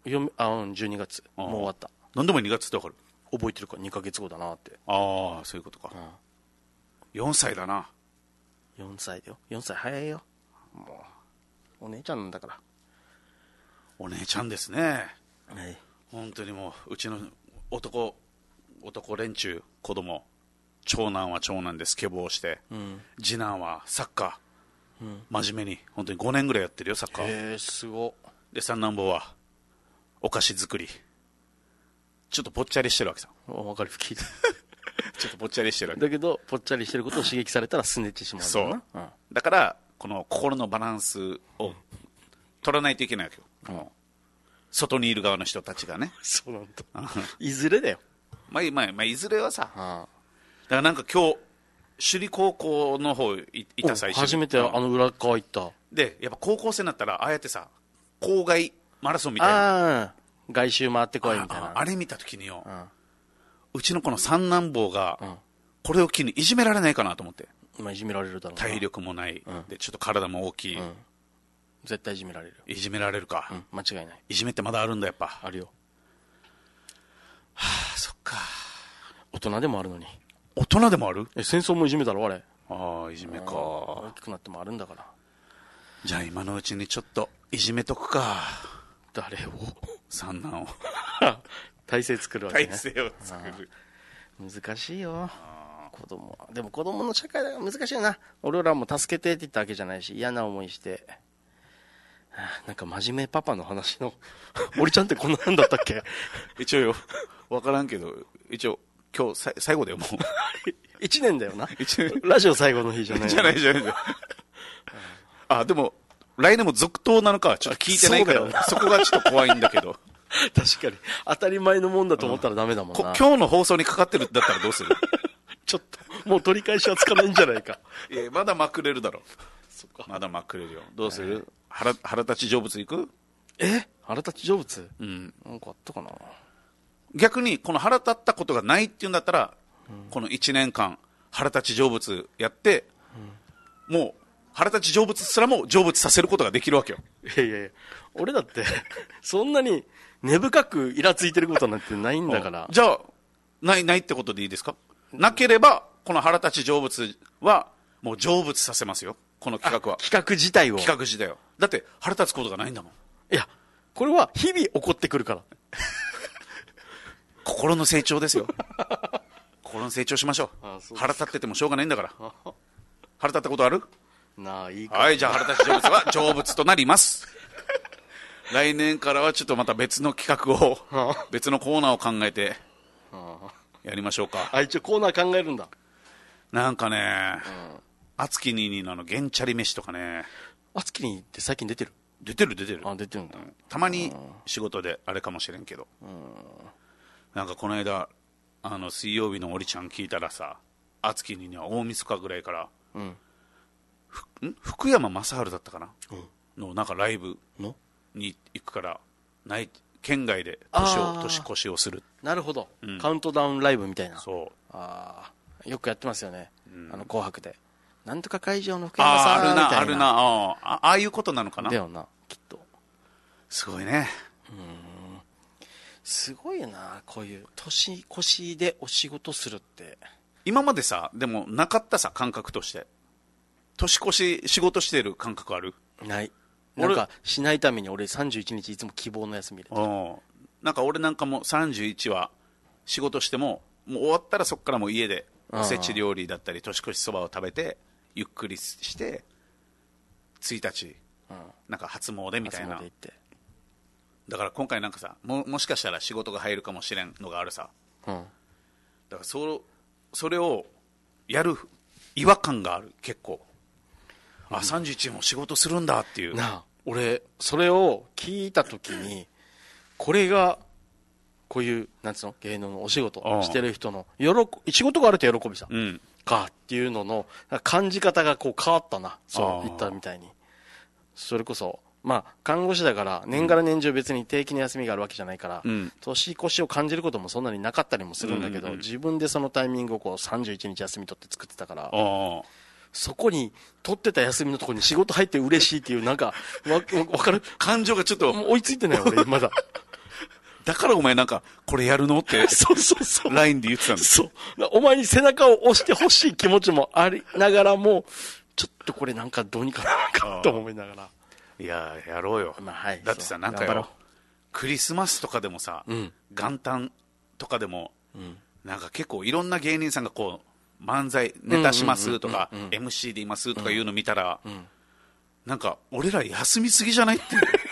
12月もう終わった。 何でも2月って分かる。 覚えてるか2ヶ月後だなって。 ああそういうことか。4歳だな。 4歳だよ。4歳早いよ。もうお姉ちゃんなんだから。 お姉ちゃんですね。 はい。 本当にもううちの男連中子供、長男は長男でスケボーして、次男はサッカー、真面目に本当に5年ぐらいやってるよサッカー。 すご。 で三男坊はお菓子作り、ちょっとぽっちゃりしてるわけさ。 分かる聞いた。 ちょっとぽっちゃりしてるわけだけどぽっちゃりしてることを刺激されたらすねてしまうんだな。 そう、だからこの心のバランスを取らないといけないわけよ、外にいる側の人たちがね。 そうなんだ。いずれだよ。 まあいずれはさ、だからなんか今日首里高校の方いた最初初めて裏側行った。 でやっぱ高校生になったらああやってさ校外マラソンみたいな外周回ってこいみたいなあれ見た時によ、うちのこの三男坊がこれを機にいじめられないかなと思って。 いじめられるだろうな。 体力もない、でちょっと体も大きい、 絶対いじめられる。 いじめられるか、 間違いない。いじめってまだあるんだやっぱ。 あるよ。 そっか。 大人でもあるのに。 大人でもある。 戦争もいじめだろあれ。 いじめか。 大きくなってもあるんだから。 じゃあ今のうちにちょっといじめとくか。 誰を。 三男を。 体制作るわけね。 体制を作る。 難しいよ子供は。でも子供の社会が難しいよな。俺らも助けてって言ったわけじゃないし嫌な思いしてなんか真面目パパの話の俺ちゃんってこんなんだったっけ。 一応よ分からんけど一応今日最後だよもう。 1年だよな。ラジオ最後の日じゃない。 じゃないでも、来年も続投なのかはちょっと聞いてないから、そこがちょっと怖いんだけど。 確かに。当たり前のもんだと思ったらダメだもんな。 今日の放送にかかってるんだったらどうする？ ちょっと、もう取り返しはつかないんじゃないか。 いや、まだまくれるだろ。そっか。まだまくれるよ。どうする？腹立ち成仏いく？ 腹立ち成仏？ うん。 なんかあったかな。 逆に、この腹立ったことがないっていうんだったら、この1年間、腹立ち成仏やって、もう、腹立ち成仏すらも成仏させることができるわけよ。 いや、俺だって、そんなに根深くイラついてることなんてないんだから。 じゃあ、ないってことでいいですか？なければ、この腹立ち成仏は、もう成仏させますよ。この企画は。 企画自体を。 企画自体を。だって、腹立つことがないんだもん。 いや、これは日々起こってくるから。 心の成長ですよ。心の成長しましょう。腹立っててもしょうがないんだから。腹立ったことある？ いいか。 はい、じゃあ腹立ち成仏は成仏となります。来年からはちょっとまた別の企画を、別のコーナーを考えて、やりましょうか。 一応コーナー考えるんだ。 なんかね、熱きにのゲンチャリ飯とかね。 熱きにって最近出てる？ 出てる。 出てるんだ。 たまに仕事であれかもしれんけど。なんかこの間、水曜日のおりちゃん聞いたらさ、熱きには大晦日ぐらいから、福山雅治だったかな、のなんかライブに行くから、県外で年越しをする。 なるほど、カウントダウンライブみたいな。 そう。 よくやってますよね、紅白で。なんとか会場の福山さんみたいな。 あるな。ああいうことなのかな。 だよな、きっと。 すごいね。 すごいな、こういう年越しでお仕事するって。 今までさ、でもなかったさ、感覚として。年越し仕事してる感覚ある？ ない。なんかしないために俺31日いつも希望の休み入れてる。 なんか俺なんかも31は仕事しても、もう終わったらそこからもう家でおせち料理だったり年越しそばを食べてゆっくりして1日、なんか初詣みたいな。だから今回なんかさ、もしかしたら仕事が入るかもしれんのがあるさ。だからそれをやる違和感がある、結構。31も仕事するんだっていう。 俺、それを聞いたときに、これが、こういう、なんつうの、芸能のお仕事してる人の、仕事があると喜びさ、かっていうのの、感じ方がこう変わったな。そう、言ったみたいに。それこそ、看護師だから、年がら年中別に定期の休みがあるわけじゃないから、年越しを感じることもそんなになかったりもするんだけど、自分でそのタイミングをこう31日休み取って作ってたから、そこに取ってた休みのところに仕事入って嬉しいっていう、なんか、わかる？ 感情がちょっと。 追いついてない俺、まだ。 だからお前なんか、これやるのって、 そう。 LINE で言ってたんだ。 そう。お前に背中を押してほしい気持ちもありながらも、ちょっとこれなんかどうにかなるかと思いながら。 いや、やろうよ。だってさ、なんかよ、クリスマスとかでもさ、元旦とかでも、なんか結構いろんな芸人さんがこう、漫才ネタしますとか MC でいますとかいうの見たら、なんか俺ら休みすぎじゃないって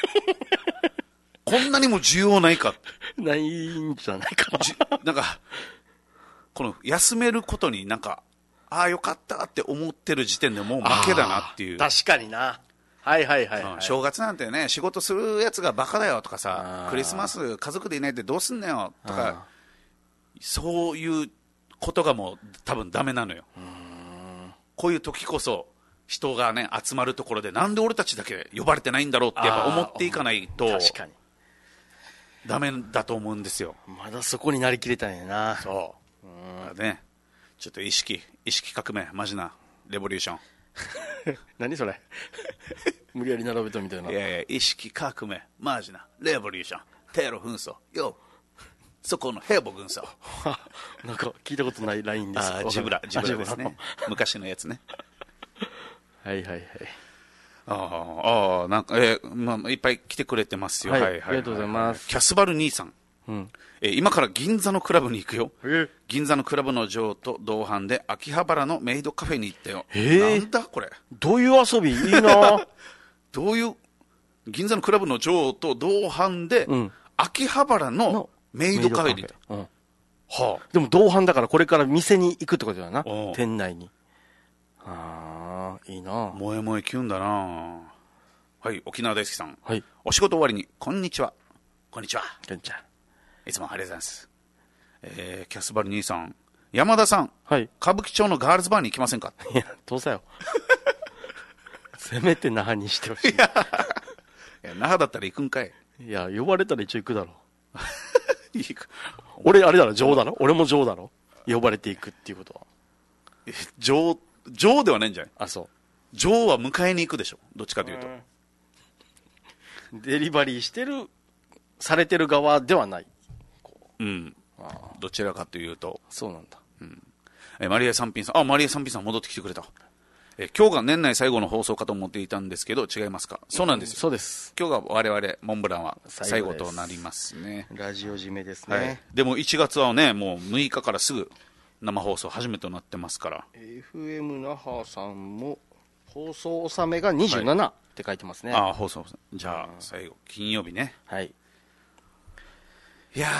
こんなにも需要ないかないんじゃないかな。 なんかこの休めることになんかよかったって思ってる時点でもう負けだなっていう。 確かにな。はい、 正月なんてね、仕事するやつがバカだよとかさ、クリスマス家族でいないでどうすんねよとか、そういうことがもう多分ダメなのよ。こういう時こそ人がね集まるところでなんで俺たちだけ呼ばれてないんだろうってやっぱ思っていかないと確かにダメだと思うんですよ。 まだそこになりきれたんやな。 そうね、ちょっと意識革命マジなレボリューション何それ無理やり並べたみたいな。 いや意識革命マジなレボリューションテロ紛争よそこの平母軍曹なんか聞いたことないラインです。 ジブラですね昔のやつね。 はいなんかいっぱい来てくれてますよ。 ありがとうございます。 キャスバル兄さん、今から銀座のクラブに行くよ。銀座のクラブの女王と同伴で秋葉原のメイドカフェに行ったよ。なんだこれ、 どういう遊び？いいなどういう銀座のクラブの女王と同伴で、秋葉原のメイドカフェに行った。 でも同伴だからこれから店に行くってことだな、店内に。 ああ、いいな。 萌え萌えキュンだな。はい、沖縄大好きさん。 はい。 お仕事終わりに、こんにちは。こんにちは。 こんにちは。 いつもありがとうございます。キャスバル兄さん。山田さん。 はい。 歌舞伎町のガールズバーに行きませんか？ いや、どうせよ。せめて那覇にしてほしい。 いや、那覇だったら行くんかい。 いや、呼ばれたら一応行くだろ。 行く。 俺、あれだろ、ジョーだろ。俺もジョーだろ。呼ばれていくっていうことは。 ジョーではないんじゃない？ あ、そう。 ジョーは迎えに行くでしょ。どっちかというと。 デリバリーしてる、されてる側ではない。 うん。どちらかというと。 そうなんだ。 うん。マリエ三品さん。マリエ三品さん戻ってきてくれた。今日が年内最後の放送かと思っていたんですけど、違いますか？そうなんですよ。 そうです。 今日が我々、モンブランは最後となりますね。 ラジオ締めですね。 はい。でも1月はね、もう6日からすぐ生放送初めてとなってますから。 FM 那覇さんも、放送納めが27って書いてますね。 ああ、放送。じゃあ、最後、金曜日ね。 はい。 いや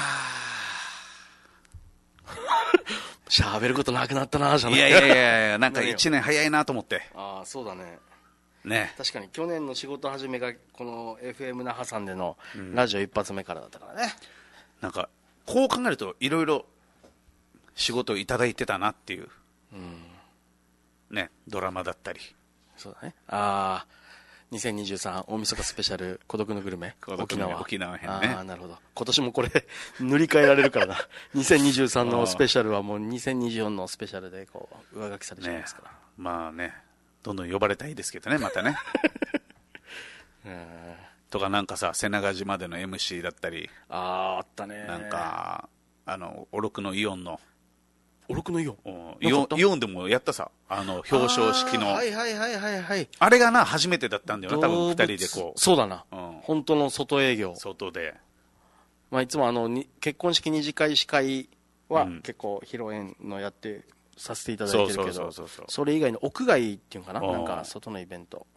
喋ることなくなったな、じゃない。 いや、なんか1年早いなと思って。 ああ、そうだね。 ね。 確かに去年の仕事始めがこの FM 那覇さんでのラジオ一発目からだったからね。 なんか、こう考えるといろいろ仕事をいただいてたなっていう。ね、ドラマだったり。 そうだね。ああ、2023大晦日スペシャル孤独のグルメ沖縄編ね。 ああ、なるほど。今年もこれ塗り替えられるからな。2023のスペシャルはもう2024のスペシャルでこう上書きされちゃいますから、 ね、まあね、どんどん呼ばれたいですけどね、またね。とかなんかさ、瀬長島での MC だったり。 あったね。 なんかおろくのイオンのおろくのイオンイオンでもやったさ、表彰式の。 はいはいはいはいはい。 あれがな、初めてだったんだよな、多分二人でこう。 そうだな。本当の外営業。 外で。 まあいつも結婚式二次会司会は結構披露宴のやってさせていただいてるけど、それ以外の屋外っていうかな、なんか外のイベント。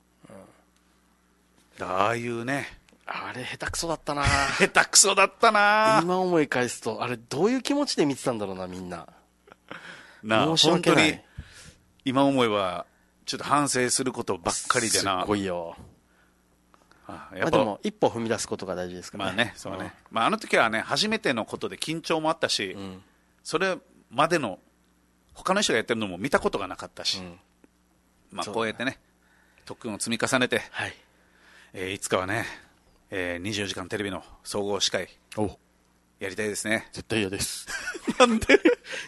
ああいうね。 あれ下手くそだったな。 下手くそだったな。 今思い返すと、あれどういう気持ちで見てたんだろうな、みんな。 申し訳ない。本当に今思えばちょっと反省することばっかりでな。 すごいよ。やっぱでも一歩踏み出すことが大事ですからね。 まあね、そうね。まああの時はね、初めてのことで緊張もあったし、それまでの他の人がやってるのも見たことがなかったし、まあこうやってね、特訓を積み重ねて、いつかはね、24時間テレビの総合司会やりたいですね。 絶対嫌です。 なんで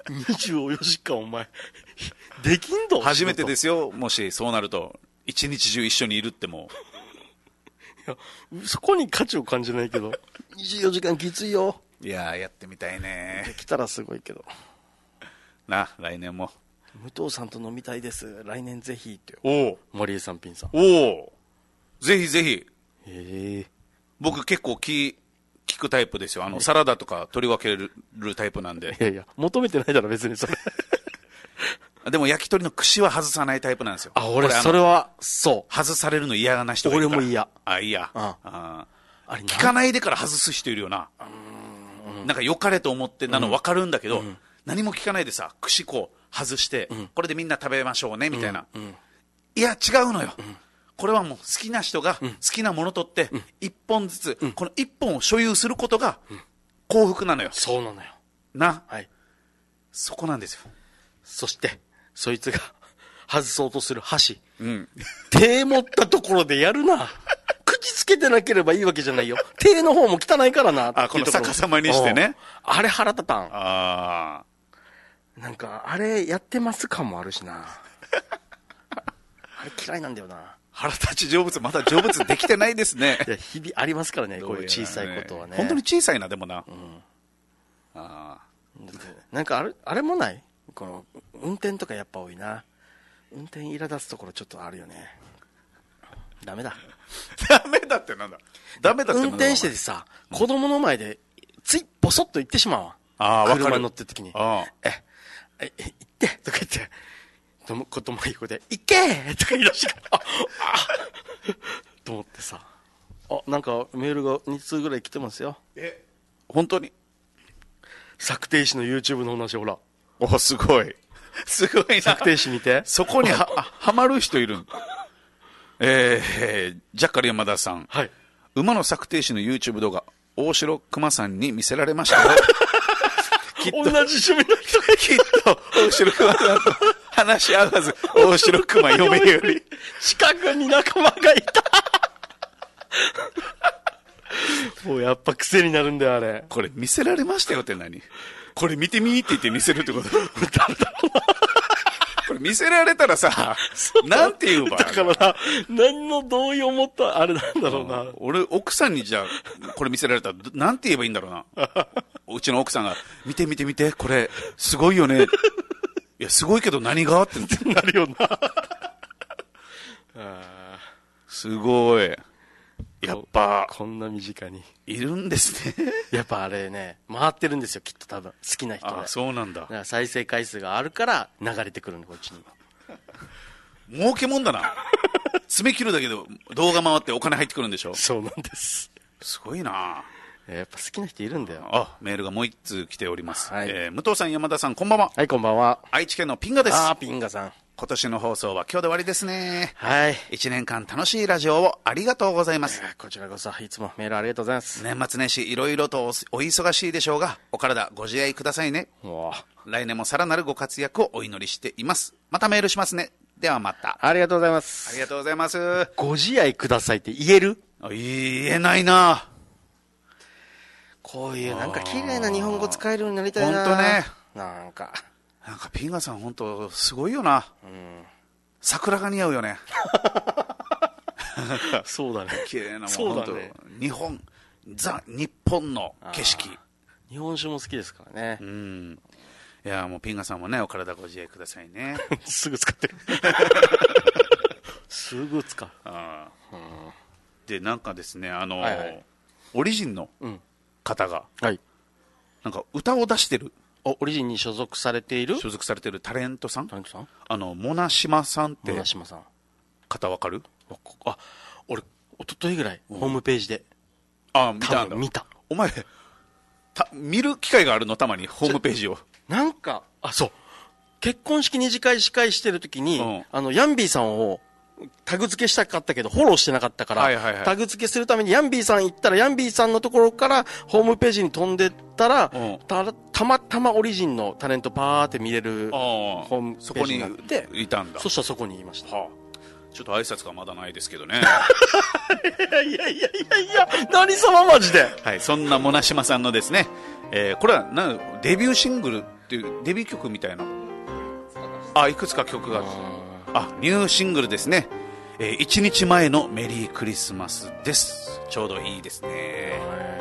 24時間お前できんの？ 初めてですよ。もしそうなると一日中一緒にいるってもいや、そこに価値を感じないけど24時間きついよ。 いややってみたいね。 できたらすごいけどな。来年も武藤さんと飲みたいです、来年ぜひって。 おお、 マリエさんピンさん。 おお、ぜひぜひ。僕結構聞くタイプですよ。サラダとか取り分けるタイプなんで。 いやいや、求めてないだろ別にそれ。 でも焼き鳥の串は外さないタイプなんですよ。 あ、俺それはそう外されるの嫌な人がいるから。 俺も嫌。 あ、嫌。 あれ聞かないでから外す人いるよな。なんか良かれと思ってなの分かるんだけど、何も聞かないでさ、串こう外して、これでみんな食べましょうねみたいな。いや違うのよ。これはもう好きな人が好きなもの取って一本ずつ、この一本を所有することが幸福なのよ。 そうなのよな。 はい。 そこなんですよ。 そしてそいつが外そうとする箸、手持ったところでやるな。口つけてなければいいわけじゃないよ。手の方も汚いからな。 あ、この逆さまにしてね。 あれ腹立たん。 ああ。なんかあれやってます感もあるしな。あれ嫌いなんだよな。 腹立ち成仏、まだ成仏できてないですね。 いや、日々ありますからね、こういう小さいことはね。 本当に小さいな、でもな。 なんかあれもない？この、運転とかやっぱ多いな。運転苛立つところちょっとあるよね。ダメだ。 ダメだってなんだ？ダメだってなんだ？ 運転しててさ、子供の前で、つい、ボソッと言ってしまうわ。 ああ、わかる。 車に乗ってる時に。行ってとか言って、こともいい子で、行けーとか言い出してから、と思ってさ、なんかメールが2通ぐらい来てますよ。 本当に？ 策定士の YouTube の話、ほら。 すごい。 すごいな。 策定士見て。 そこにはまる人いる。ジャッカル山田さん。 はい。 馬の策定士の YouTube 動画、大城熊さんに見せられましたよ。 きっと同じ趣味の人がきっと、大城熊さんと話し合わず、大城熊嫁より。 近くに仲間がいた。もうやっぱ癖になるんだよ、あれ。 これ見せられましたよって何？これ見てみーって言って見せるってこと？誰だろうな。これ見せられたらさ、なんて言うば。 だからな、何の同意を持ったあれなんだろうな。 俺、奥さんにじゃあ、これ見せられたら、なんて言えばいいんだろうな。うちの奥さんが、見て見て見て、これ、すごいよね。いや、すごいけど何がってなるよな。 すごい。やっぱ、 こんな身近に。 いるんですね。 やっぱあれね、回ってるんですよ、きっと多分。好きな人で。 あ、そうなんだ。 だから再生回数があるから流れてくるの、こっちに。 儲けもんだな。爪切るだけで動画回ってお金入ってくるんでしょ？ そうなんです。 すごいな。 やっぱ好きな人いるんだよ。 あ、メールがもう一通来ております。 はい。 武藤さん、山田さん、こんばんは。 はい、こんばんは。 愛知県のピンガです。 あー、ピンガさん。 今年の放送は今日で終わりですね。 はい。 1年間楽しいラジオをありがとうございます。 こちらこそ、いつもメールありがとうございます。 年末年始いろいろとお忙しいでしょうが、お体ご自愛くださいね。来年もさらなるご活躍をお祈りしています。またメールしますね。ではまた。 ありがとうございます。 ありがとうございます。 ご自愛くださいって言える？ 言えないな。 こういうなんか綺麗な日本語使えるようになりたいな。 ほんとね。 なんかピンガさんほんとすごいよな。うん。桜が似合うよね。 そうだね。 綺麗なもん。 そうだね。 日本の景色。 日本酒も好きですからね。 うん。いや、もうピンガさんもね、お体ご自愛くださいね。 すぐ使ってる。すぐ使う。 で、なんかですね、 はいはい、 オリジンの方が、 はい。 なんか歌を出してる。 オリジンに所属されているタレントさん。モナシマさんって。 モナシマさん。 方わかる？ あ、俺、一昨日ぐらい、ホームページで。 あ、見た。お前、見る機会があるの？たまに、ホームページを。 なんか、そう。結婚式二次会司会してるときに、ヤンビーさんをタグ付けしたかったけど、フォローしてなかったから、タグ付けするためにヤンビーさん行ったら、ヤンビーさんのところからホームページに飛んでったら、たまたまオリジンのタレントバーって見れるホームページになって、 そこにいたんだ。 そしたらそこにいました。 ちょっと挨拶がまだないですけどね。 いや、何様マジで。 はい、そんなモナシマさんのですね、これはデビューシングルっていうデビュー曲みたいな。いくつか曲がニューシングルですね。1日前のメリークリスマスです。ちょうどいいですね。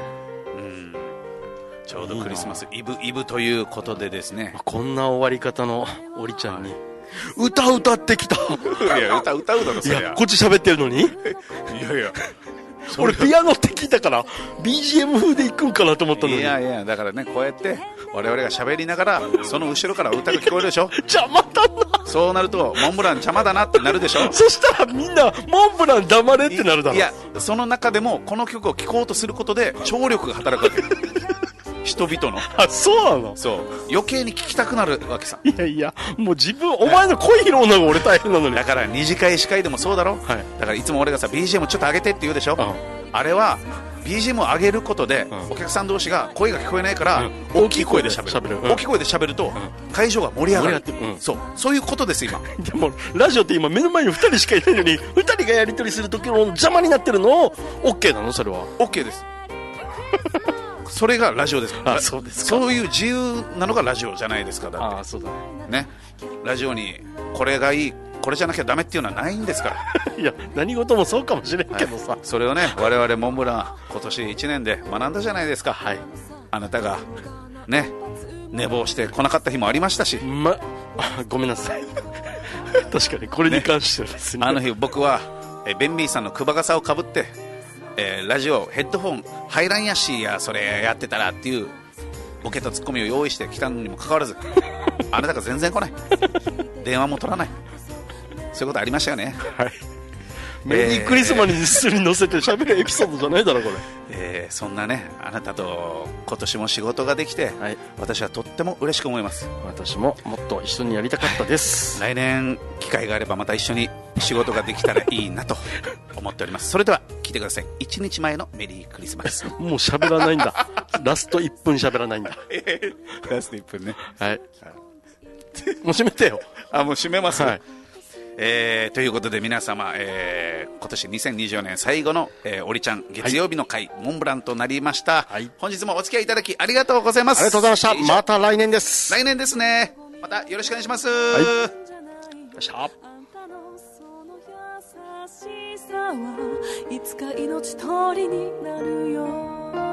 ちょうどクリスマスイブということでですね。 こんな終わり方のオリちゃんに。歌ってきた。 いや、歌うだろ、それ。 いや、こっち喋ってるのに。いや。 俺ピアノって聞いたから BGM 風で行くんかなと思ったのに。 いや、だからね、こうやって我々が喋りながらその後ろから歌が聞こえるでしょ。 邪魔だな。 そうなるとモンブラン邪魔だなってなるでしょ。 そしたらみんなモンブラン黙れってなるだろ。 いや、その中でもこの曲を聴こうとすることで聴力が働くわけ。人々の。 そうなの。 そう。余計に聴きたくなるわけさ。 いや、もうお前の声拾うのが俺大変なのに。 だから二次会司会でもそうだろ。はい。だからいつも俺がさ、BGM ちょっと上げてって言うでしょ。あれは、BGM を上げることで、お客さん同士が声が聞こえないから、大きい声で喋る。大きい声で喋ると、会場が盛り上がる。そういうことです、今。 でも、ラジオって今目の前に2人しかいないのに、2人がやり取りするときの邪魔になってるのを、OK なのそれは。 OK です。それがラジオですから。 そうですか。 そういう自由なのがラジオじゃないですか。だって。 そうだね。ラジオに、これがいい、これじゃなきゃダメっていうのはないんですから。 いや、何事もそうかもしれんけどさ。 それをね、我々モンブラン、今年1年で学んだじゃないですか。 はい。 あなたが、ね、寝坊して来なかった日もありましたし。 ごめんなさい。確かに、これに関してはですね。 あの日、僕は、ベンビーさんのクバ傘をかぶって、ラジオヘッドホン入らんやしやそれやってたらっていうボケとツッコミを用意してきたのにもかかわらずあなたが全然来ない電話も取らないそういうことありましたよね。 はい。 メリークリスマスに乗せて喋るエピソードじゃないだろこれ、そんなねあなたと今年も仕事ができて、はい、私はとっても嬉しく思います。 私ももっと一緒にやりたかったです、 はい、来年機会があればまた一緒に仕事ができたらいいなと思っております。それでは聞いてください。1日前のメリークリスマス。 もう喋らないんだラスト1分喋らないんだラスト1分ね。 はい、もう閉めてよ。 あ、もう閉めます、はい。ということで皆様、今年2024年最後の、おりちゃん月曜日の会、はい、モンブランとなりました、はい、本日もお付き合いいただきありがとうございます。 ありがとうございました。また来年です。 来年ですね。またよろしくお願いします。はい、 よっしゃ。 いつか命取りになるよ。